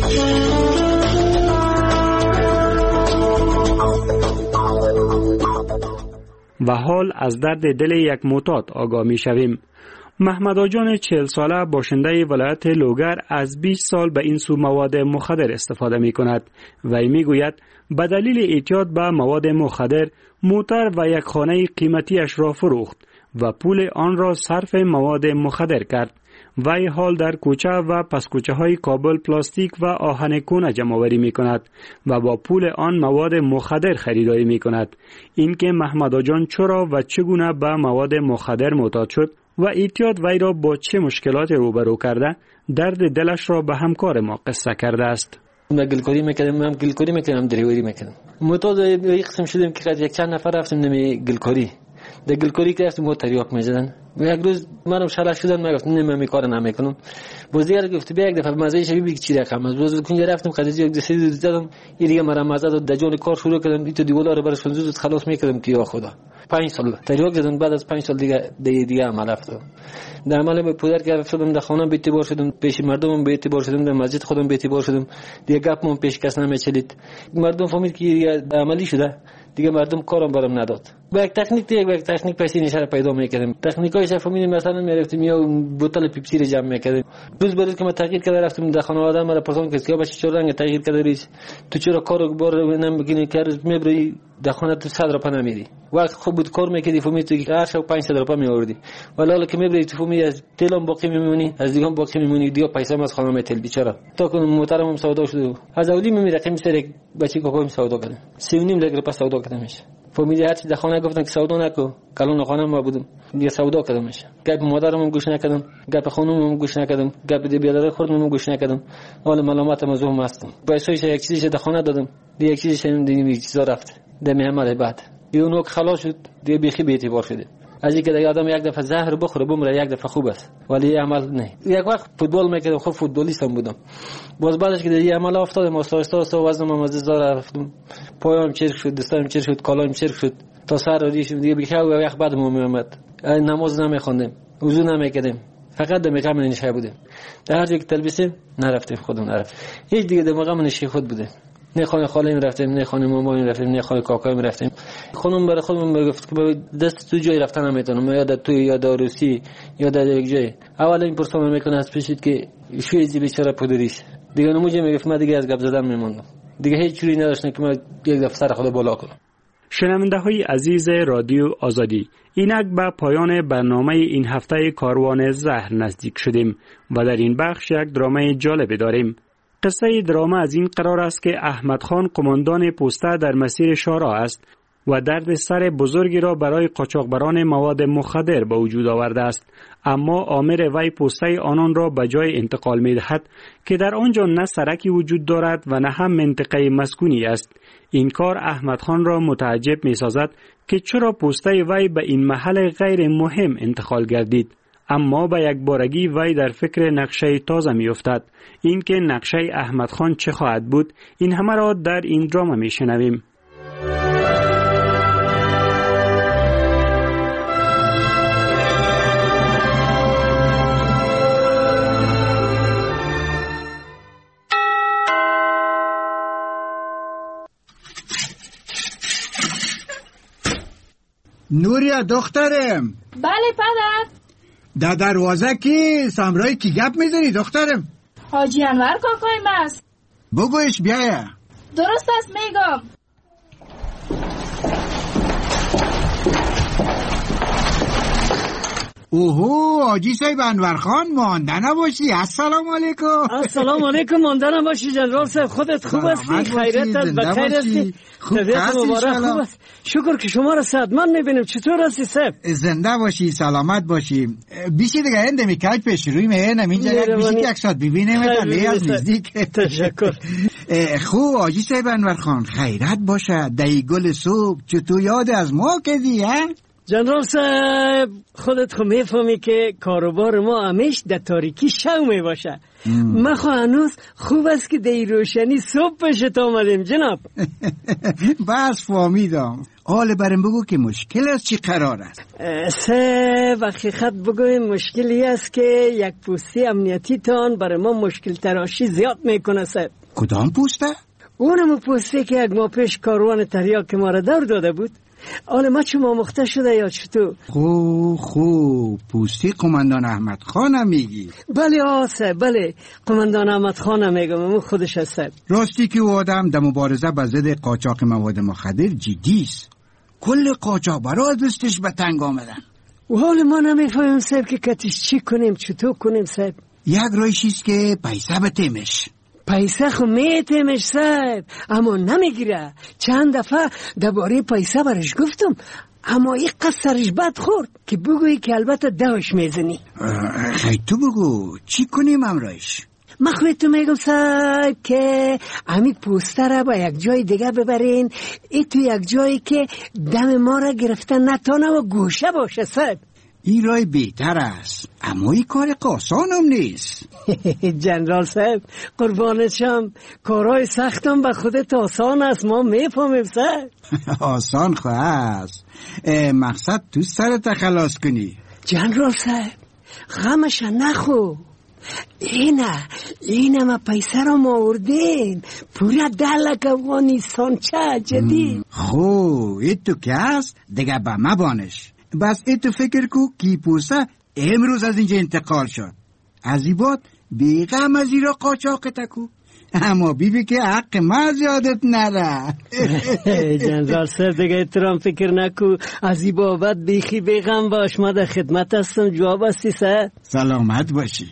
و حال از درد دل یک معتاد آگاه می شویم. محمد آجان 40 ساله باشنده ولایت لوگر از 20 سال به این سو مواد مخدر استفاده می کند و می گوید به دلیل اعتیاد به مواد مخدر موتر و یک خانه قیمتیش را فروخت و پول آن را صرف مواد مخدر کرد. وی حال در کوچه و پس کوچه های کابل پلاستیک و آهن کونه جمع آوری می کند و با پول آن مواد مخدر خریداری می کند. اینکه محمد آجان چرا و چگونه به مواد مخدر معتاد شد و اعتیاد وی را با چه مشکلات روبرو کرده، درد دلش را به همکار ما قصه کرده است. من گلکاری میکردم دریوری میکردم. معتاد یک قسم شدیم که یک چند نفر رفتیم نمی گلکاری. در گلکاری که رفتیم با تریاک میزدن. یک روز منم شلق شدن، من گفتم نه من کار نمیکنم. بازیگر گفت بیا یک دفعه مزه شبیه بگی چی رقم است. باز کنجا رفتم خدیجه یک دستی زدم، یه دیگه مرا مزه داد، دجال کار شروع کردم. این تو دیوار رو برش زود خلاص میکردم که یا خدا 5 سال تریاک زدن. بعد از 5 سال دیگه عمل رفتم. در عمل به پدر که رفتم در خانه به اعتبار شدم، پیش مردم به اعتبار شدم، در مسجد خودم به اعتبار شدم. دیگه گپم پیش کس نمیچلید. مردم فهمید که عملی شده. دیگه مردم کارم برام نداد. با یک تکنیک پیسی نشر پیدا میکردم. تکنیکایش فهمیدم، مثلا میرفتم یا بوتل پیپسی رو جمع میکردم. روز بعد که من تغییر کرده رفتم در خانواده، مرا پرسیدن که سیاوش چرا رنگ تغییر کرده ریش، تو چرا کارو بار نمیگینی که میبری در خانه تو 100 روپیه نمیدی. وقت خوب بود کار میکردی فهمیدی که هر شب 500 روپیه میآوردی، ولی حالا که میبری تو فهمیدی از تلم باقی میمونی، از دیگه باقی میمونی، دیگه پیسه از خانه میتل بیچاره. تا کنم محترمم سودا شد. از اولی میرقم سر بچی کوکو سودا کردم. 3.5 لک روپیه سودا کردمش. فهمیدی هرچی در خانه گفتن که سودا نکو، کلون خانه ما بودم دیگه سودا کردمش. گپ مادرم گوش نکردم، گپ خانومم گوش نکردم، گپ دی بیادر خودم گوش نکردم. حالا ملامتم از اون هستم. پیسایش یک چیزی در خانه دادم، دیگه یک چیزی دیگه چیزا رفت. دم عمل بعد دیگه اونو خلاص شد، دیگه بیخی به اعتبار شده. از اینکه دیگه آدم یک دفعه زهر بخوره بمره یک دفعه خوب است، ولی عمل نه. یک وقت فوتبال میکردم، خب فوتبالیستم بودم. باز بعدش که دیگه عمل افتادم، آسته وزنم از زار رفتم، پایم چرک شد، دستم چرک شد، کالایم چرک شد، تا سر ریشم دیگه بیخی و یک بعد میومد. نماز نمیخوندم، وضو نمیکردم، فقط در مقام نشه بودم. در هر جایی که تلبیسم نرفتم، خودم نرفتم. هیچ دیگه در مقام نشه خود بوده. نه خانه خاله‌ام رفتم، نه خانه مامانم رفتم، نه خانه کاکایم رفتم. خانم برای خودم گفت که دست تو جای رفتن نمیتونم، یا در توی یا در روسی یا در یک جای. اول این پرسان میکنه از پیشید که شویزی بیچاره پدریش. دیگه نموجه میگفت من دیگه از گپ زدن میموندم. دیگه هیچ چیزی نداشتم که من یک دفعه سر خود بالا کنم. شنونده‌های عزیز رادیو آزادی، اینک به پایان برنامه این هفته کاروان زهر نزدیک شدیم و در این بخش یک درامه جالب داریم. قصه دراما از این قرار است که احمد خان قماندان پوسته در مسیر شارع است و درد سر بزرگی را برای قاچاقبران مواد مخدر به وجود آورده است، اما آمر وی پوسته آنان را به جای انتقال می دهد که در آنجا نه سرکی وجود دارد و نه هم منطقه مسکونی است. این کار احمد خان را متعجب می سازد که چرا پوسته وی به این محل غیر مهم انتقال گردید. اما با یک بارگی وی در فکر نقشه تازه می افتد. این که نقشه احمد خان چه خواهد بود، این همه را در این دراما می شنویم. نوریا دخترم. بله پدر. در دروازه کی سامرای کی گپ میزنی دخترم؟ حاجی انور کاکایم است. بگویش بیایه. درست است میگم. اوهو حاجی صاحب انور خان مانده نباشی. السلام علیکم. السلام علیکم. مانده نباشی جنرال صاحب. خودت خوب هستی؟ خیرت است؟ بخیر هستی؟ طبیعت مبارک خوب است؟ شکر که شما را صحتمند میبینیم. چطور هستی صاحب؟ زنده باشی، سلامت باشی. بیشی دیگه این دمیکاج پیش روی مهنم اینجا بیشی که یک ساعت ببینیم تا از نزدیک. تشکر. خوب حاجی صاحب انور خان خیرت باشه. دایی گل صبح چطور یاد از ما کردی ها؟ جنرال صاحب خودت خو میفهمی که کاروبار ما همیش در تاریکی شو میباشه. ما خو هنوز خوب است که در روشنی صبح پیشت آمدیم جناب. بس فهمیدم. حال برم بگو که مشکل است چی قرار است؟ حقیقت بگویم مشکلی است که یک پوسته امنیتی تان برای ما مشکل تراشی زیاد میکنه صاحب. کدام پوسته؟ اونم پوسته که یک ماه پیش کاروان تریاک ما را دور داده بود. حال ما چون مخته شده یا چطور؟ خوب پوسته قماندان احمد خان میگی؟ بله آسه بله قماندان احمد خان میگم اون خودش هست. راستی که او آدم در مبارزه با ضد قاچاق مواد مخدر جدی است. کل قاچاق برای دستش به تنگ آمدن. و حال ما نمیفهمیم صاحب که کتیش چی کنیم چطور کنیم صاحب. یک رایشیست که پیسه بتیمش. پیسه خو میتیمش صاحب اما نمیگیره. چند دفعه درباره پیسه برش گفتم اما این قصد سرش بد خورد که بگویی که البته دوش میزنی. خیلی تو بگو چی کنیم امرایش؟ من خواهی تو میگم صاحب که امی پوسته را با یک جای دیگه ببرین ای تو یک جایی که دم ما را گرفتن نتانه و گوشه باشه صاحب. این رای بهتر است اما این کار آسانم نیست. جنرال صاحب قربانشم کارهای سختم به خودت آسان است ما میفهمیم صاحب. آسان خواست مقصد تو سرت خلاص کنی. جنرال صاحب غمش نخو. اینه ما پیسه را ما آوردین پورا 10 لک افغانستان چه جدی. ایتو که هست دیگه به ما بانش. بس ایتو فکر کو کی پوسته امروز از اینجا انتقال شد. از این بعد بیغم از این را قاچاق تکو اما بیبی که حق ما زیادت نره. جنرال صاحب دیگه احترام فکر نکو از این بابت بیخی بیغم باش ما در خدمت هستم جواب هستی سر. سلامت باشی.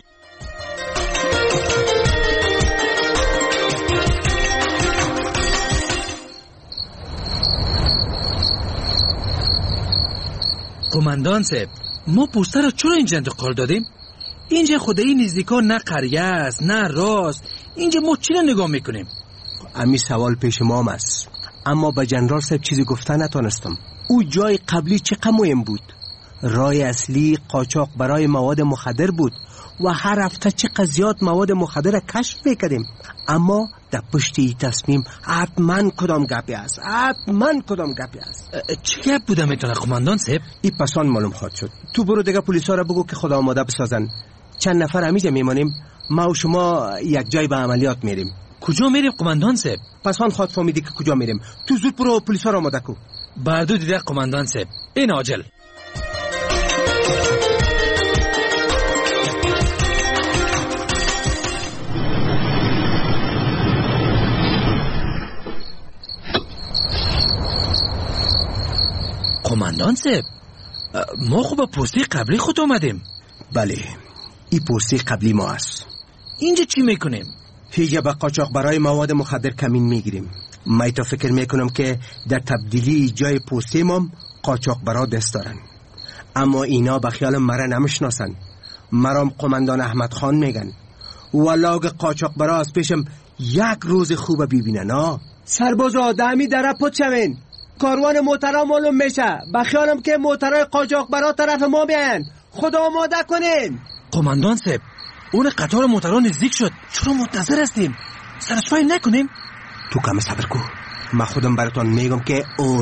قماندان صاحب ما پوسته را چرا اینجا انتقال دادیم؟ اینجا خدایی نزدیکا نه قریه است نه راست. اینجا ما چی را نگاه میکنیم؟ امی سوال پیش ما هم است اما به جنرال صاحب چیزی گفتن نتونستم. او جای قبلی چقدر مهم بود. راه اصلی قاچاق برای مواد مخدر بود و هر هفته چقدر زیاد مواد مخدر را کشف میکردیم اما در پشت این تصمیم حتما کدام گپی است. چه گپ بوده میتونه قماندان صاحب؟ این پسان معلوم خواهد شد. تو برو دیگه پلیسا را بگو که خدا آماده بسازن. چند نفر همیجا میمانیم ما و شما یک جای به عملیات میریم. کجا میریم قماندان صاحب؟ پسان خواهد فهمیدی که کجا میریم. تو زود برو پلیسا را آماده کو. بردو دیده قماندان صاحب این عاجل. قماندان صاحب ما خوب پوسته قبلی خود آمدیم. بله این پوسته قبلی ما است. اینجا چی میکنیم؟ هیچ به قاچاق برای مواد مخدر کمین میگیریم. من تا فکر میکنم که در تبدیلی جای پوسته ما قاچاق برا دست دارن اما اینا به خیال مرا نمیشناسن. مرام قماندان احمد خان میگن والله قاچاق برا از پیشم یک روز خوب ببینن. سرباز آدمی در پت شوین. کاروان موترا معلوم میشه. بخیالم که موترای قاچاق برا طرف ما بیاین. خدا آماده کنین. قماندان صاحب اون قطار موترا نزدیک شد. چرا منتظر هستیم؟ سرشوایی نکنیم؟ تو کم صبر کو. من خودم براتون میگم که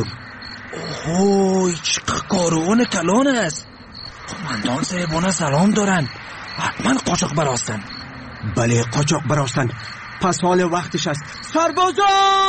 اوه چقدر کاروان کلان است. قماندان صاحب اونا سلام دارن. حتما قاچاق براستن. بله قاچاق براستن. پس حال وقتش است. سربازا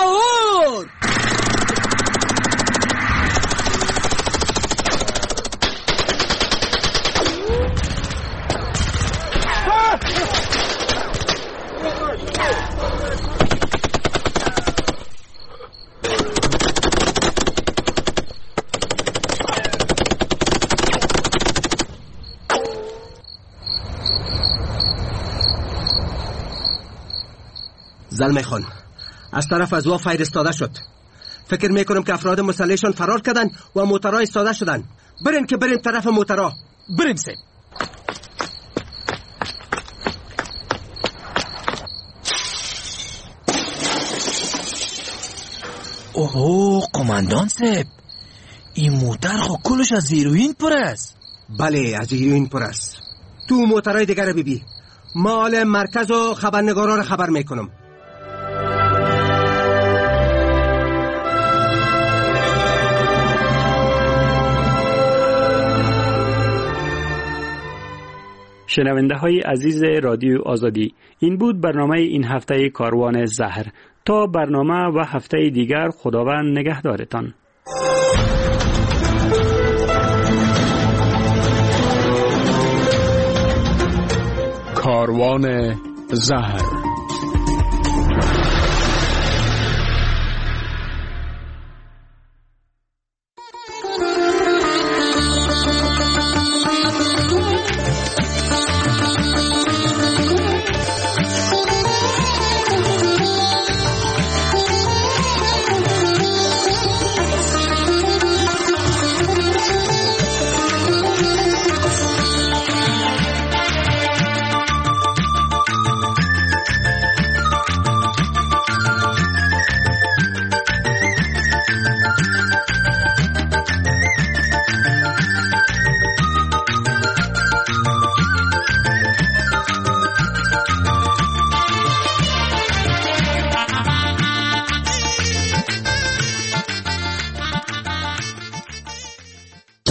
زلمه خان از طرف از وا فایر استاده شد. فکر میکنم که افراد مسلحشان فرار کردن و موترها استاده شدن. بریم طرف موترها. بریم سید. اوه قماندان صاحب این موتر خو کلش از هیروین پر است. بله از هیروین پر است. تو موترهای دیگر رو ببین. ما حال مرکز و خبرنگارا رو خبر میکنم. شنونده های عزیز رادیو آزادی، این بود برنامه این هفته کاروان زهر. تا برنامه و هفته دیگر خداوند نگهدارتان. کاروان زهر.